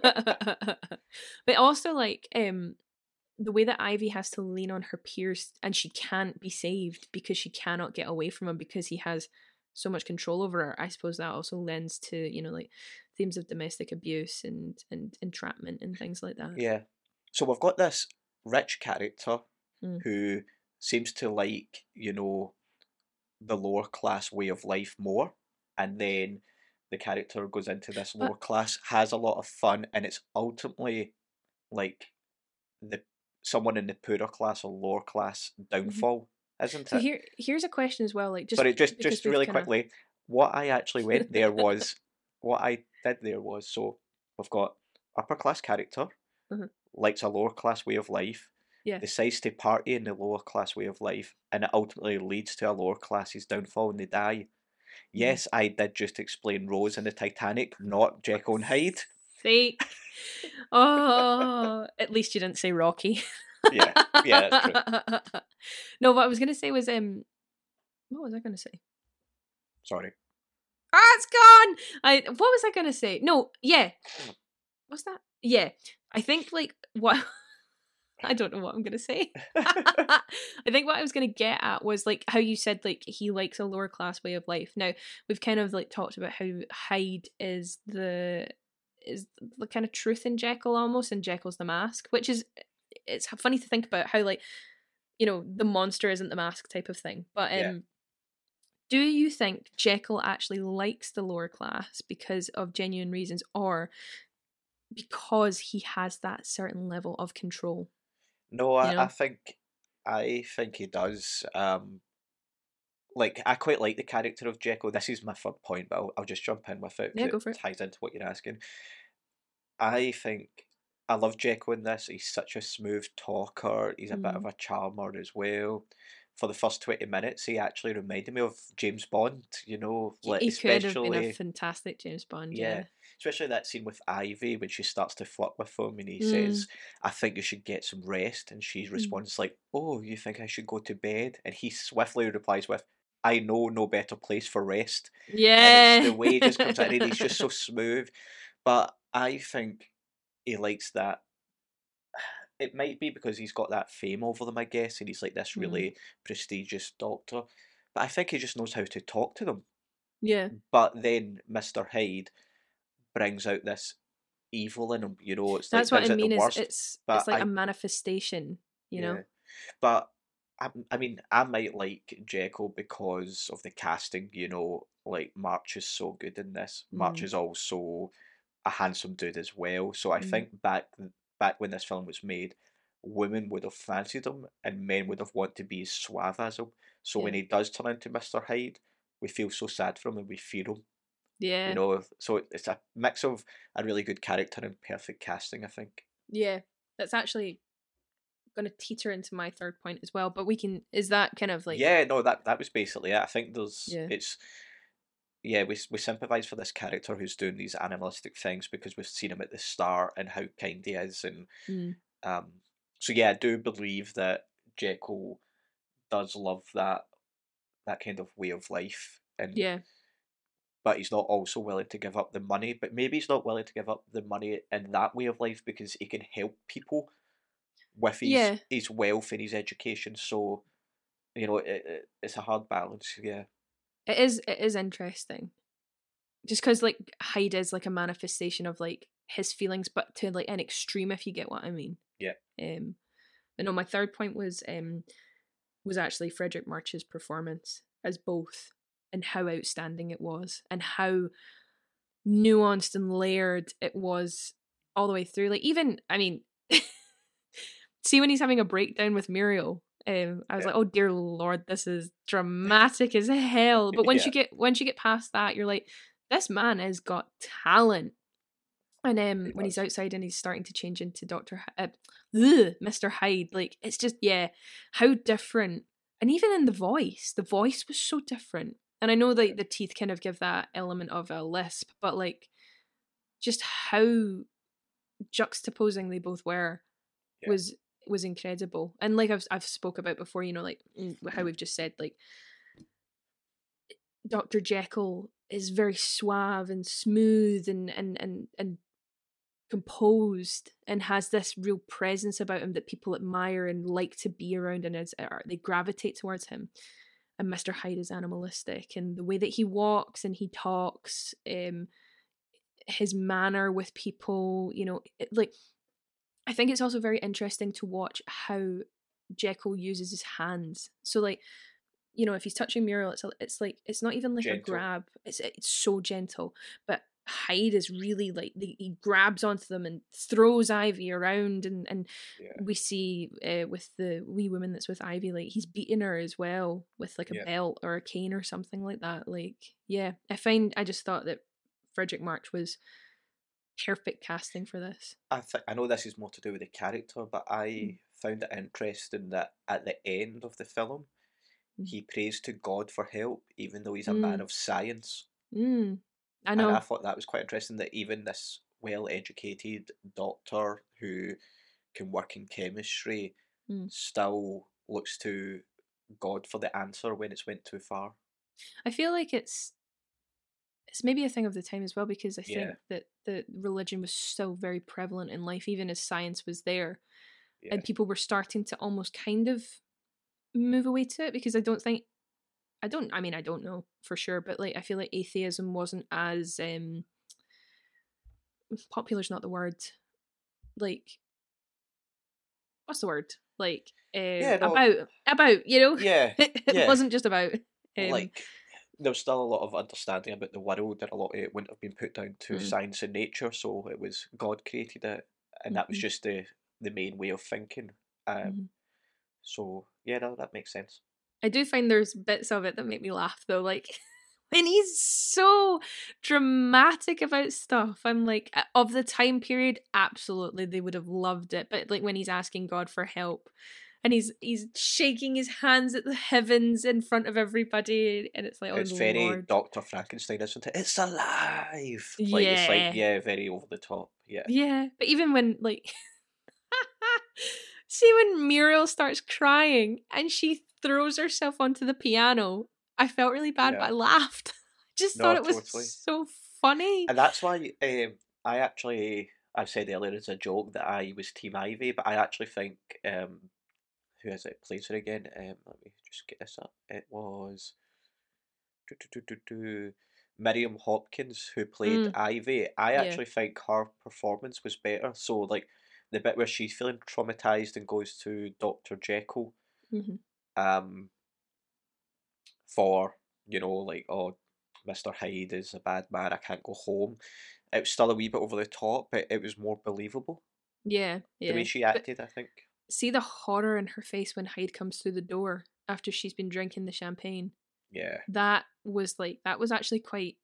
But also like um the way that Ivy has to lean on her peers and she can't be saved because she cannot get away from him because he has so much control over her. I suppose that also lends to, you know, like themes of domestic abuse and and entrapment and things like that. Yeah. So we've got this rich character Mm. who seems to like, you know, the lower class way of life more, and then the character goes into this But- lower class, has a lot of fun, and it's ultimately like the someone in the poorer class or lower class downfall, isn't So it? here here's a question as well, like just Sorry, just because just we've really kinda- quickly, what I actually went there was what I did there was so we've got upper class character, Mhm. likes a lower class way of life, Yeah. decides to party in the lower class way of life, and it ultimately leads to a lower class's downfall and they die. Yes, I did just explain Rose in the Titanic, not Jekyll and Hyde. Sake. Oh, at least you didn't say Rocky. Yeah, yeah, that's true. No, what I was gonna say was um, what was I gonna say? Sorry. Ah, it's gone. I what was I gonna say? No, yeah. What's that? Yeah, I think like what. I don't know what I'm gonna say. I think what I was gonna get at was like how you said like he likes a lower class way of life. Now we've kind of like talked about how Hyde is the is the kind of truth in Jekyll almost, and Jekyll's the mask, which is it's funny to think about how like you know the monster isn't the mask type of thing. But um, Yeah. do you think Jekyll actually likes the lower class because of genuine reasons, or because he has that certain level of control? No, I, You know? I think I think he does. Um, like I quite like the character of Jekyll. This is my third point, but I'll, I'll just jump in with it Yeah, because go for it it. ties into what you're asking. I think I love Jekyll in this. He's such a smooth talker. He's a bit of Mm. a charmer as well. For the first twenty minutes, he actually reminded me of James Bond. You know, He- like he could have been a especially fantastic James Bond. yeah, Yeah. especially that scene with Ivy when she starts to flirt with him and he Mm. says, "I think you should get some rest," and she Mm. responds like, "Oh, you think I should go to bed?" And he swiftly replies with, "I know no better place for rest." Yeah. And it's the way he just comes out and he's just so smooth. But I think he likes that. It might be because he's got that fame over them, I guess, and he's like this Mm. really prestigious doctor. But I think he just knows how to talk to them. Yeah. But then Mister Hyde brings out this evil in him, you know, it's That's like what brings I out the mean. Is worst. it's But it's like I a manifestation. You know. yeah. But I, I mean, I might like Jekyll because of the casting, you know, like March is so good in this. March Mm. is also a handsome dude as well. So I Mm. think back back when this film was made, women would have fancied him and men would have wanted to be as suave as him. So when Yeah. he does turn into Mister Hyde, we feel so sad for him and we fear him. Yeah. You know, so it's a mix of a really good character and perfect casting, I think. Yeah. That's actually going to teeter into my third point as well, but we can, is that kind of like... Yeah, no, that that was basically it. I think there's, Yeah. it's, yeah, we we sympathise for this character who's doing these animalistic things because we've seen him at the start and how kind he is, and Mm. um, so yeah, I do believe that Jekyll does love that that kind of way of life, and Yeah. but he's not also willing to give up the money. But maybe he's not willing to give up the money in that way of life because he can help people with his Yeah. his wealth and his education. So, you know, it, it, it's a hard balance. Yeah. It is, it is interesting. Just because, like, Hyde is, like, a manifestation of, like, his feelings, but to, like, an extreme, if you get what I mean. Yeah. Um, but no, my third point was, um, was actually Frederick March's performance as both, and how outstanding it was, and how nuanced and layered it was all the way through. Like, even, I mean, see when he's having a breakdown with Muriel, um, I was Yeah. like, oh dear lord, this is dramatic as hell. But once Yeah. you get once you get past that, you're like, this man has got talent. And um, He when he's does. outside and he's starting to change into Doctor H- uh, ugh, Mister Hyde, like, it's just, yeah, how different. And even in the voice, the voice was so different. And I know like the teeth kind of give that element of a lisp, but like just how juxtaposing they both were Yeah. was was incredible. And like I've I've spoke about before, you know, like mm, how we've just said, like Doctor Jekyll is very suave and smooth and and and and composed and has this real presence about him that people admire and like to be around, and is, or they gravitate towards him. And Mister Hyde is animalistic, and the way that he walks and he talks, um, his manner with people, you know, it, like I think it's also very interesting to watch how Jekyll uses his hands. So like, you know, if he's touching Muriel, it's a, it's like it's not even like Gentle. a grab. It's it's so gentle. But Hyde is really like the, he grabs onto them and throws Ivy around, and and Yeah. we see uh, with the wee woman that's with Ivy, like he's beating her as well with like a Yeah. belt or a cane or something like that. Like, yeah, I find I just thought that Frederick March was perfect casting for this. I th- I know this is more to do with the character, but I Mm. found it interesting that at the end of the film, Mm. he prays to God for help, even though he's a man Mm. of science. Mm. I And know. I thought that was quite interesting that even this well-educated doctor who can work in chemistry Mm. still looks to God for the answer when it's went too far. I feel like it's it's maybe a thing of the time as well, because I think Yeah. that the religion was still very prevalent in life, even as science was there, Yeah. and people were starting to almost kind of move away to it, because I don't think I don't I mean I don't know for sure, but like I feel like atheism wasn't as um popular's not the word. Like, what's the word? Like uh, Yeah, no. about about you know Yeah, it yeah. wasn't just about um, Like, there's still a lot of understanding about the world, and a lot of it wouldn't have been put down to Mm. science and nature, so it was God created it, and that was Mhm. just the, the main way of thinking. Um, Mhm. So, yeah, no, that makes sense. I do find there's bits of it that make me laugh though, like when he's so dramatic about stuff. I'm like, uh, of the time period, absolutely they would have loved it. But like when he's asking God for help, and he's he's shaking his hands at the heavens in front of everybody, and it's like, oh It's very Lord. Doctor Frankenstein, isn't it? It's alive! Like, it's Yeah. like, yeah, very over the top, yeah. Yeah, but even when like see when Muriel starts crying and she throws herself onto the piano, I felt really bad, but Yeah. I laughed. I just No, thought it was totally. so funny. And that's why um, I actually, I said earlier as a joke that I was Team Ivy, but I actually think, um, who is it, plays her again? Um, let me just get this up. It was do, do, do, do, do, Miriam Hopkins, who played Mm. Ivy. I Yeah. actually think her performance was better. So, like, the bit where she's feeling traumatized and goes to Doctor Jekyll, Mhm. um, for, you know, like, oh, Mister Hyde is a bad man, I can't go home. It was still a wee bit over the top, but it was more believable. Yeah, yeah. The way she But acted, I think. see the horror in her face when Hyde comes through the door after she's been drinking the champagne. Yeah. That was like that was actually quite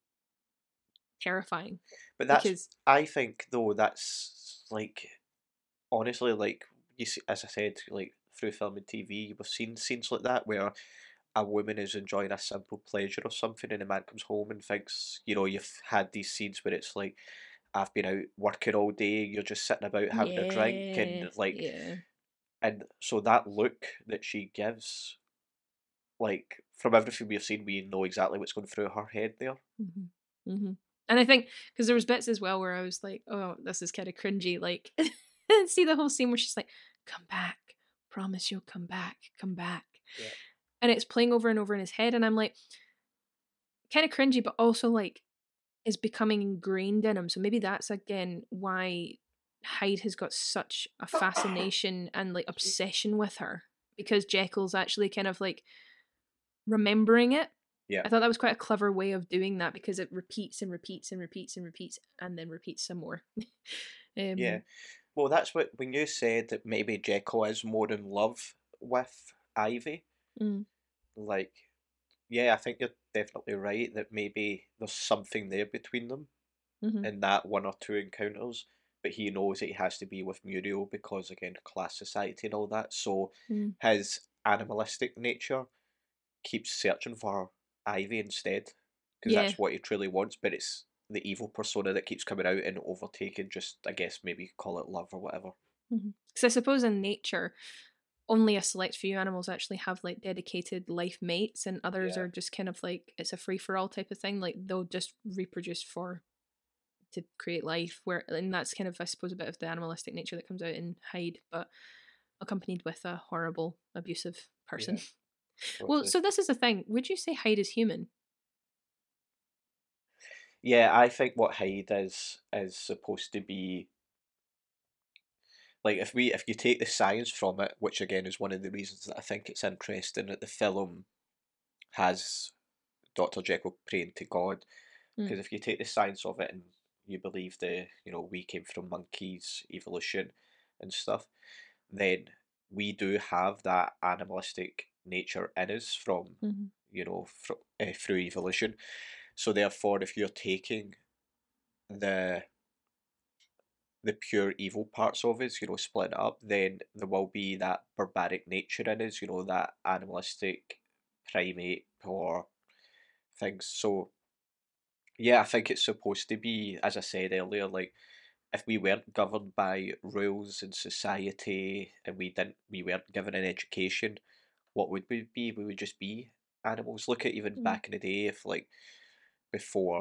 terrifying. But that's, because I think, though, that's, like, honestly, like, you see, as I said, like, through film and T V, we've seen scenes like that where a woman is enjoying a simple pleasure or something, and a man comes home and thinks, you know, you've had these scenes where it's like, I've been out working all day, you're just sitting about having a drink, yeah, and like, yeah. and so that look that she gives, like, from everything we've seen, we know exactly what's going through her head there. Mm-hmm. Mm-hmm. And I think because there was bits as well where I was like, oh, this is kind of cringy. Like, see the whole scene where she's like, come back, promise you'll come back, come back. Yeah. And it's playing over and over in his head. And I'm like, kind of cringy, but also like is becoming ingrained in him. So maybe that's again why Hyde has got such a fascination and like obsession with her, because Jekyll's actually kind of like remembering it. Yeah. I thought that was quite a clever way of doing that, because it repeats and repeats and repeats and repeats and then repeats some more. um, Yeah. Well, that's what, when you said that maybe Jekyll is more in love with Ivy, mm, like, yeah, I think you're definitely right that maybe there's something there between them mhm. in that one or two encounters, but he knows that he has to be with Muriel because, again, class society and all that, so Mm. his animalistic nature keeps searching for Ivy instead, because Yeah. that's what he truly wants, but it's the evil persona that keeps coming out and overtaking, just, I guess, maybe call it love or whatever. Because I suppose in nature, only a select few animals actually have like dedicated life mates, and others Yeah. are just kind of like it's a free for all type of thing. Like they'll just reproduce for to create life. Where and that's kind of I suppose a bit of the animalistic nature that comes out in Hyde, but accompanied with a horrible, abusive person. Yeah, Well, totally. so this is the thing. Would you say Hyde is human? Yeah, I think what Hyde is is supposed to be, like, if we if you take the science from it, which again is one of the reasons that I think it's interesting that the film has Doctor Jekyll praying to God, Mm. because if you take the science of it and you believe the, you know, we came from monkeys, evolution and stuff, then we do have that animalistic nature in us from, Mm-hmm. you know, fr- uh, through evolution. So therefore, if you're taking the the pure evil parts of us, you know, split it up, then there will be that barbaric nature in us, you know, that animalistic primate or things. So yeah, I think it's supposed to be, as I said earlier, like, if we weren't governed by rules and society and we didn't we weren't given an education, what would we be? We would just be animals. Look at even Mm. back in the day, if like before,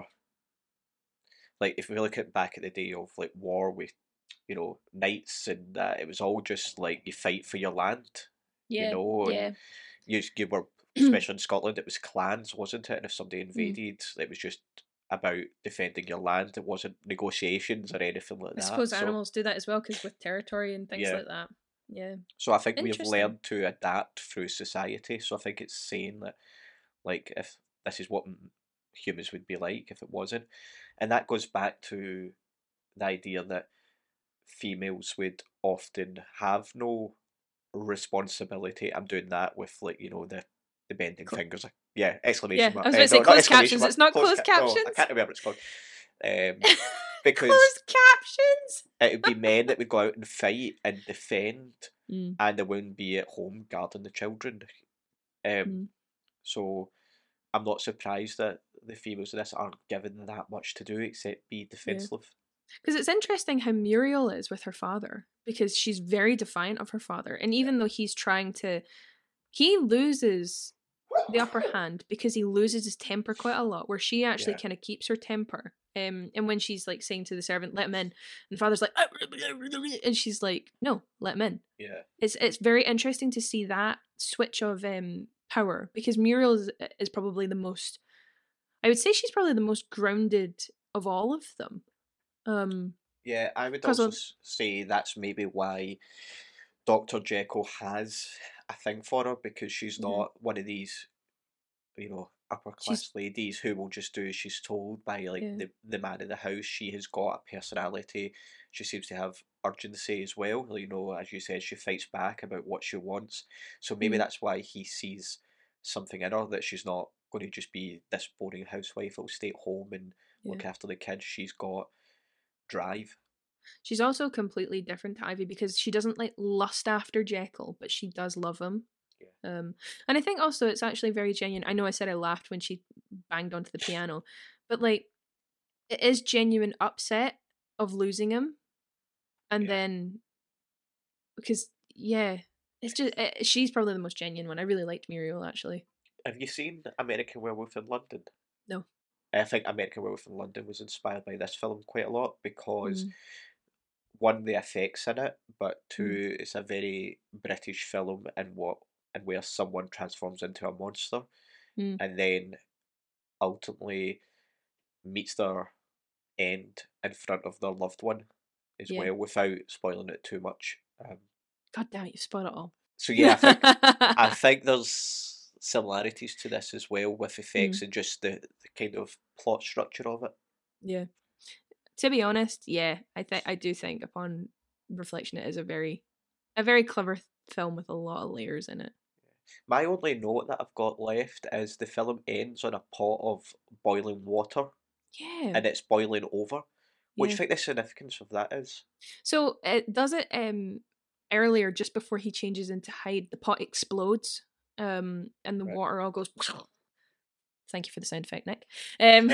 like if we look at back at the day of like war with, you know, knights and that, it was all just like you fight for your land, you Yeah, know, and yeah. you you were, especially in Scotland, it was clans, wasn't it? And if somebody Mm. invaded, it was just about defending your land. It wasn't negotiations or anything like I that. suppose So animals do that as well, because with territory and things yeah, like that. Yeah. so I think we've Interesting. learned to adapt through society. So I think it's saying that, like, if this is what m- humans would be like if it wasn't, and that goes back to the idea that females would often have no responsibility. I'm doing that with, like, you know, the the bending Cl- fingers. Yeah, exclamation yeah, mark. I was Uh, going to say no, not closed exclamation captions. mark. It's not Closed closed cap. No, I captions. can't remember what it's called. Um, because Closed captions. it would be men that would go out and fight and defend, Mm. and the women be at home guarding the children. Um, Mm. so I'm not surprised that the females of this aren't given that much to do except be defensive. Because it's interesting how Muriel is with her father, because she's very defiant of her father. And even though he's trying to, he loses the upper hand because he loses his temper quite a lot, where she actually Yeah. kind of keeps her temper. Um, and when she's like saying to the servant, let him in, and the father's like, and she's like, no, let him in. Yeah. It's it's very interesting to see that switch of um power, because Muriel is, is probably the most, I would say she's probably the most grounded of all of them. Um, Yeah, I would because also of s- say that's maybe why Doctor Jekyll has a thing for her, because she's Mhm. not one of these, you know, upper she's class ladies who will just do as she's told by, like, yeah. the the man in the house. She has got a personality. She seems to have urgency as well. Like, you know, as you said, she fights back about what she wants. So maybe Mhm. that's why he sees something in her that she's not going to just be this boring housewife who'll stay at home and look Yeah. after the kids. She's got drive. She's also completely different to Ivy because she doesn't like lust after Jekyll, but she does love him. Yeah. Um, and I think also it's actually very genuine. I know I said I laughed when she banged onto the piano, but like it is genuine upset of losing him, and Yeah. then because yeah, it's just it, she's probably the most genuine one. I really liked Muriel actually. Have you seen American Werewolf in London? No. I think American Werewolf in London was inspired by this film quite a lot because Mm. one, the effects in it, but Mm. two, it's a very British film in what and where someone transforms into a monster Mm. and then ultimately meets their end in front of their loved one as Yeah. well, without spoiling it too much. Um, God damn it, you spoiled it all. so yeah, I think I think there's similarities to this as well with effects Mm. and just the, the kind of plot structure of it. Yeah. To be honest, yeah, I think I do think upon reflection it is a very a very clever th- film with a lot of layers in it. My only note that I've got left is the film ends on a pot of boiling water Yeah. and it's boiling over. What do Yeah. you think the significance of that is? So it does it um earlier just before he changes into Hyde, the pot explodes. Um and the Right. water all goes Thank you for the sound effect, Nick. Um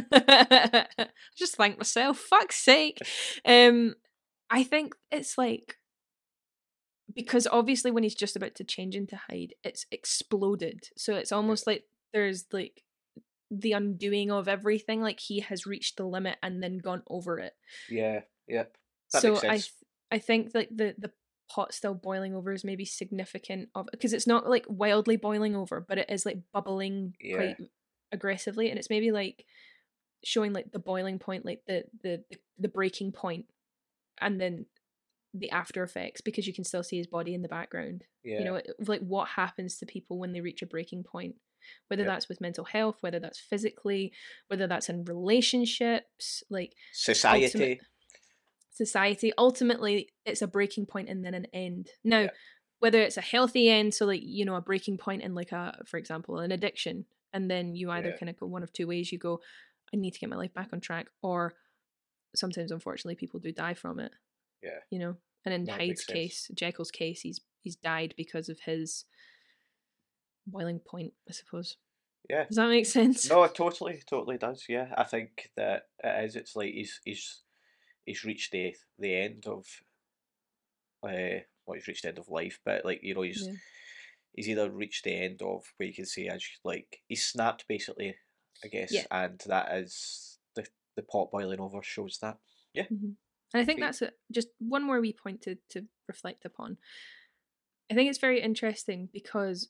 just thank myself, fuck's sake. Um I think it's like because obviously when he's just about to change into Hyde, it's exploded. So it's almost like there's like the undoing of everything, like he has reached the limit and then gone over it. Yeah, yep. That So makes I sense. th- I think like the the pot still boiling over is maybe significant of because it's not like wildly boiling over, but it is like bubbling Yeah. quite aggressively, and it's maybe like showing like the boiling point, like the the the, the breaking point, and then the after effects because you can still see his body in the background. Yeah. You know, it- like what happens to people when they reach a breaking point, whether Yep. that's with mental health, whether that's physically, whether that's in relationships, like Society. ultimate- society. Ultimately, it's a breaking point and then an end. Now, Yeah. whether it's a healthy end, so like, you know, a breaking point in like a, for example, an addiction, and then you either Yeah. kind of go one of two ways. You go, I need to get my life back on track, or sometimes, unfortunately, people do die from it. Yeah. You know, and in That Hyde's makes sense. case, Jekyll's case, he's he's died because of his boiling point, I suppose. Yeah. Does that make sense? No, it totally, totally does. Yeah, I think that it is. It's like he's he's he's reached the the end of uh well, he's reached the end of life, but like you know, he's Yeah. he's either reached the end of where you can say as like he's snapped basically, I guess, Yeah. and that is the the pot boiling over shows that. Yeah. hmm And I think Sweet. that's a, just one more wee point to, to reflect upon. I think it's very interesting because,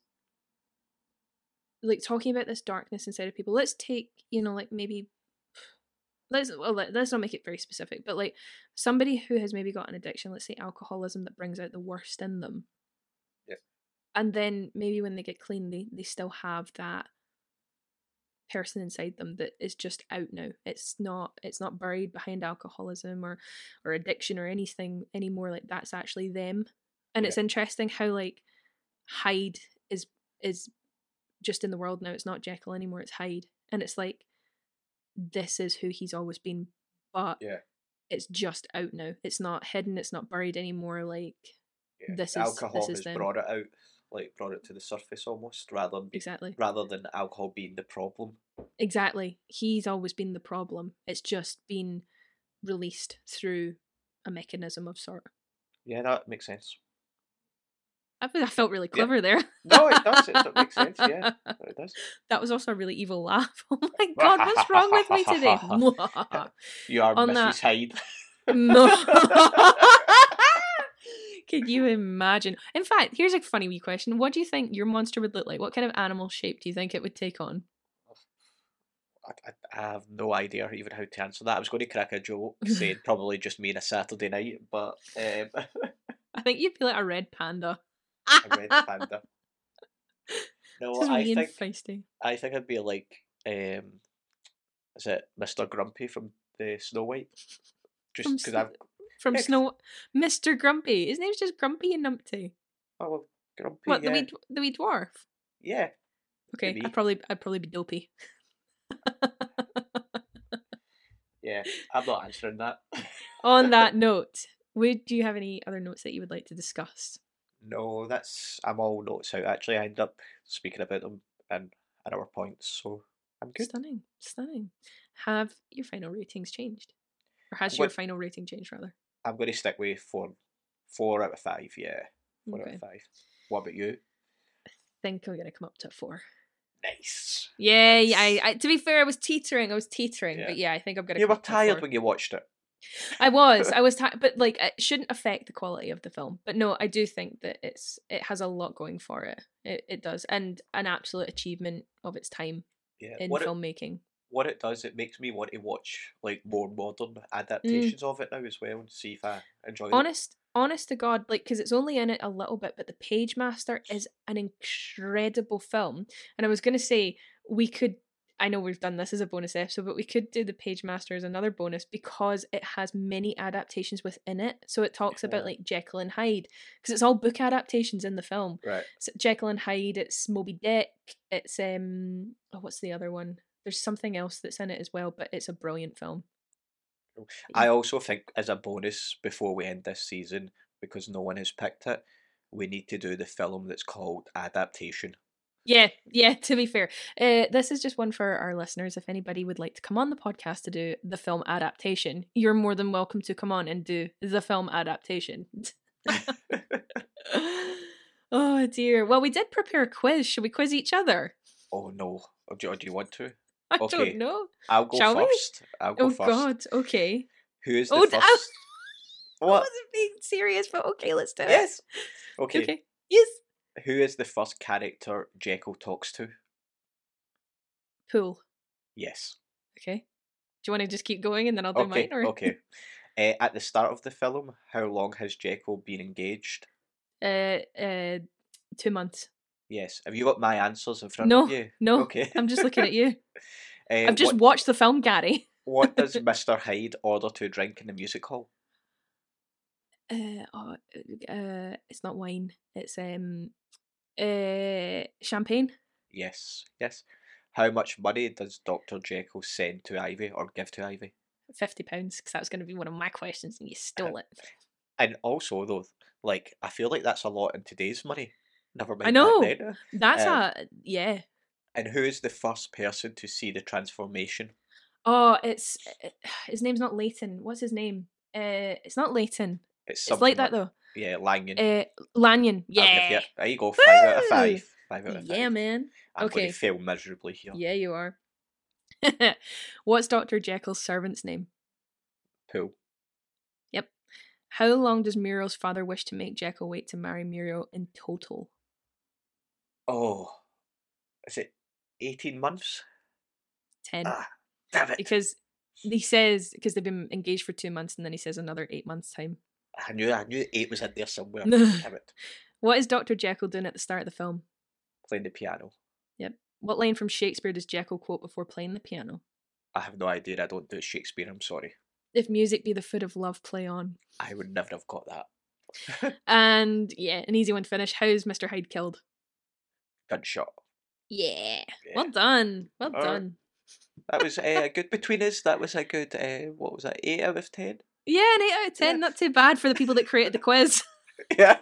like, talking about this darkness inside of people, let's take, you know, like maybe, let's, well, let, let's not make it very specific, but like somebody who has maybe got an addiction, let's say alcoholism, that brings out the worst in them. Yeah. And then maybe when they get clean, they, they still have that person inside them that is just out now. It's not it's not buried behind alcoholism or or addiction or anything anymore. Like that's actually them. And Yeah. it's interesting how like Hyde is is just in the world now. It's not Jekyll anymore, it's Hyde. And it's like this is who he's always been, but Yeah. it's just out now. It's not hidden, it's not buried anymore. Like Yeah. this The is alcohol this is has them. brought it out, like brought it to the surface almost, rather than be, Exactly. rather than alcohol being the problem. Exactly. He's always been the problem. It's just been released through a mechanism of sort. Yeah, that makes sense. I, I felt really clever there. No, it does. It, it makes sense. Yeah, it does. That was also a really evil laugh. Oh my god, what's wrong with me today? You are On Missus that- Hyde. No. Can you imagine? In fact, here's a funny wee question. What do you think your monster would look like? What kind of animal shape do you think it would take on? I, I, I have no idea even how to answer that. I was going to crack a joke saying probably just me on a Saturday night, but um, I think you'd be like a red panda. a red panda. No, Just I mean think feisty. I think I'd be like, um, is it Mister Grumpy from the Snow White? Just From because Sn- I've From Yeah, 'cause- Snow, Mister Grumpy. His name's just Grumpy and Numpty. oh well, Grumpy. What yeah, the wee d- the wee dwarf? yeah. Okay, Maybe. I'd probably I'd probably be dopey. Yeah, I'm not answering that. On that note, would you have any other notes that you would like to discuss? No, that's I'm all notes out. Actually, I end up speaking about them in in our points, so I'm good. Stunning, stunning. Have your final ratings changed, or has I'm your going. final rating changed rather? I'm going to stick with four, four out of five. Yeah, four out Okay, of five. What about you? think I'm gonna come up to a four. Nice. Yeah, Nice. yeah. I, I to be fair, I was teetering. I was teetering, Yeah. but yeah, I think I'm gonna. You come were up to a tired four. when you watched it. I was, I was, ti- but like, it shouldn't affect the quality of the film. But no, I do think that it's it has a lot going for it. It it does, and an absolute achievement of its time Yeah. in What it filmmaking. what it does, it makes me want to watch like more modern Mm. adaptations of it now as well, and see if I enjoy them. Honest, honest to God, like, because it's only in it a little bit, but The Page Master is an incredible film. And I was gonna say we could. I know we've done this as a bonus episode, but we could do The Page Master as another bonus because it has many adaptations within it. So it talks about Yeah. like Jekyll and Hyde, because it's all book adaptations in the film. Right. So Jekyll and Hyde, it's Moby Dick, it's um oh what's the other one? There's something else that's in it as well, but it's a brilliant film. I also think as a bonus before we end this season, because no one has picked it, we need to do the film that's called Adaptation. Yeah, yeah, to be fair. Uh, this is just one for our listeners. If anybody would like to come on the podcast to do the film adaptation, you're more than welcome to come on and do the film adaptation. Oh dear. Well, we did prepare a quiz. Should we quiz each other? Oh no. Or do, or do you want to? I Okay. don't know. I'll go Shall we? first. I'll go Oh first. God. Okay. Who is the Oh, d- first? I What? wasn't being serious, but okay, let's do it. Yes. Okay. Okay. Yes. Who is the first character Jekyll talks to? Pool. Yes. Okay. Do you want to just keep going and then I'll do Okay. mine? Or Okay. Uh, at the start of the film, how long has Jekyll been engaged? uh, uh, two months. Yes. Have you got my answers in front No, of you? no. Okay. I'm just looking at you. Uh, I've just what, watched the film, Gary. what does Mister Hyde order to drink in the music hall? Uh, oh, uh, it's not wine. It's um, uh, champagne. Yes. Yes. How much money does Doctor Jekyll send to Ivy or give to Ivy? Fifty pounds, because that was going to be one of my questions, and you stole it. And also, though, like I feel like that's a lot in today's money. Never mind I know. back then. That's Um, a yeah. And who is the first person to see the transformation? Oh, it's uh, his name's not Leighton. What's his name? Uh, it's not Leighton. It's, It's something like that though. Yeah, Lanyon. Uh, Lanyon. I'll give Yeah. you- there you go. Five out of Woo! five. Five out of five. Yeah, man. I'm going Okay. to fail miserably here. Yeah, you are. What's Doctor Jekyll's servant's name? Pool. Yep. How long does Muriel's father wish to make Jekyll wait to marry Muriel in total? Oh, is it eighteen months? Ten. Ah, damn it! Because he says because they've been engaged for two months, and then he says another eight months time. I knew. I knew eight was in there somewhere. No. Damn it! What is Doctor Jekyll doing at the start of the film? Playing the piano. Yep. What line from Shakespeare does Jekyll quote before playing the piano? I have no idea. I don't do Shakespeare. I'm sorry. If music be the food of love, play on. I would never have got that. And yeah, an easy one to finish. How's Mister Hyde killed? Gunshot. Yeah. Yeah. Well done. Well Alright. done. That was uh, good between us. That was a good. Uh, what was that? Eight out of ten. Yeah, an eight out of ten. Yeah. Not too bad for the people that created the quiz. Yeah.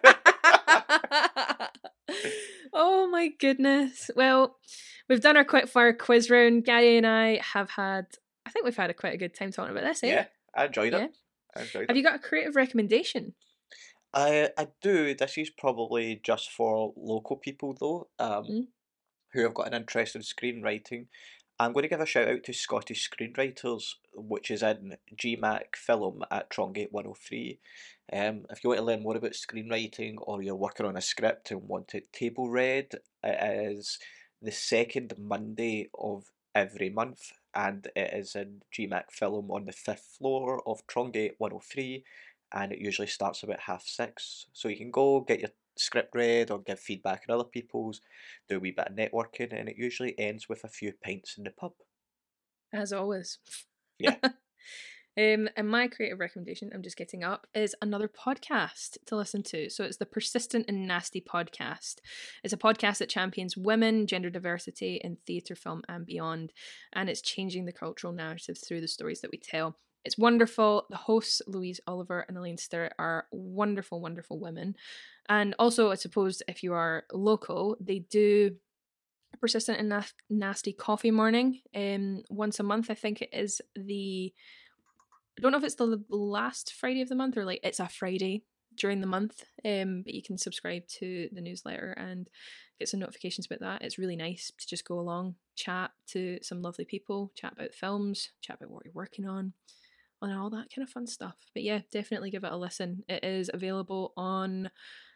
Oh my goodness. Well, we've done our quick fire quiz round. Gary and I have had, I think we've had a quite a good time talking about this, eh? Yeah. I enjoyed Yeah. it. I enjoyed Have it. you got a creative recommendation? I I do. This is probably just for local people though, um, Mm. who have got an interest in screenwriting. I'm going to give a shout out to Scottish Screenwriters, which is in G MAC Film at Trongate one oh three. Um, if you want to learn more about screenwriting or you're working on a script and want it table read, it is the second Monday of every month, and it is in G MAC Film on the fifth floor of Trongate one oh three, and it usually starts about half six. So you can go get your script read or give feedback on other people's, do a wee bit of networking, and it usually ends with a few pints in the pub. As always. Yeah. Um, and my creative recommendation, I'm just getting up, is another podcast to listen to. So it's the Persistent and Nasty podcast. It's a podcast that champions women, gender diversity in theatre, film, and beyond. And it's changing the cultural narrative through the stories that we tell. It's wonderful. The hosts, Louise Oliver and Elaine Stirrett, are wonderful, wonderful women. And also, I suppose, if you are local, they do Persistent and Na- Nasty Coffee Morning um, once a month. I think it is the... I don't know if it's the last Friday of the month or like it's a Friday during the month, um, but you can subscribe to the newsletter and get some notifications about that. It's really nice to just go along, chat to some lovely people, chat about films, chat about what you're working on, and all that kind of fun stuff. But yeah, definitely give it a listen. It is available on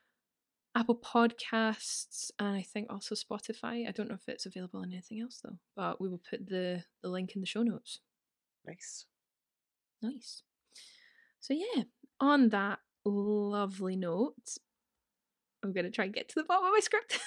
Apple Podcasts and I think also Spotify. I don't know if it's available on anything else though, but we will put the, the link in the show notes. Nice. Nice. So yeah, on that lovely note, I'm going to try and get to the bottom of my script.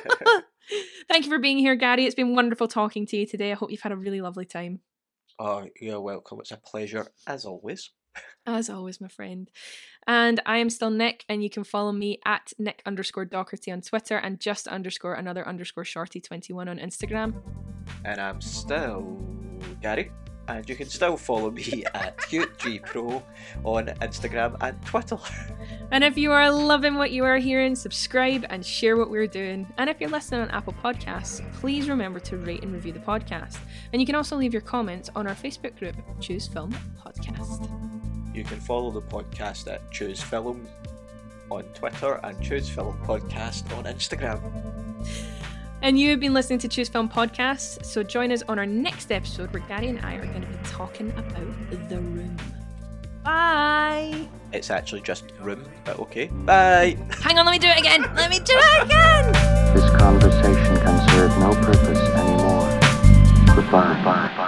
Thank you for being here, Gary. It's been wonderful talking to you today. I hope you've had a really lovely time. Oh, you're welcome. It's a pleasure, as always. As always, my friend. And I am still Nick, and you can follow me at Nick underscore Docherty on Twitter and just underscore another underscore Shorty twenty-one on Instagram. And I'm still Gary. And you can still follow me at Cute G Pro on Instagram and Twitter. And if you are loving what you are hearing, subscribe and share what we're doing. And if you're listening on Apple Podcasts, please remember to rate and review the podcast. And you can also leave your comments on our Facebook group, Choose Film Podcast. You can follow the podcast at Choose Film on Twitter and Choose Film Podcast on Instagram. And you have been listening to Choose Film Podcast, so join us on our next episode where Gary and I are going to be talking about The Room. Bye! It's actually just Room, but okay. Bye! Hang on, let me do it again! Let me do it again! This conversation can serve no purpose anymore. Goodbye. Bye.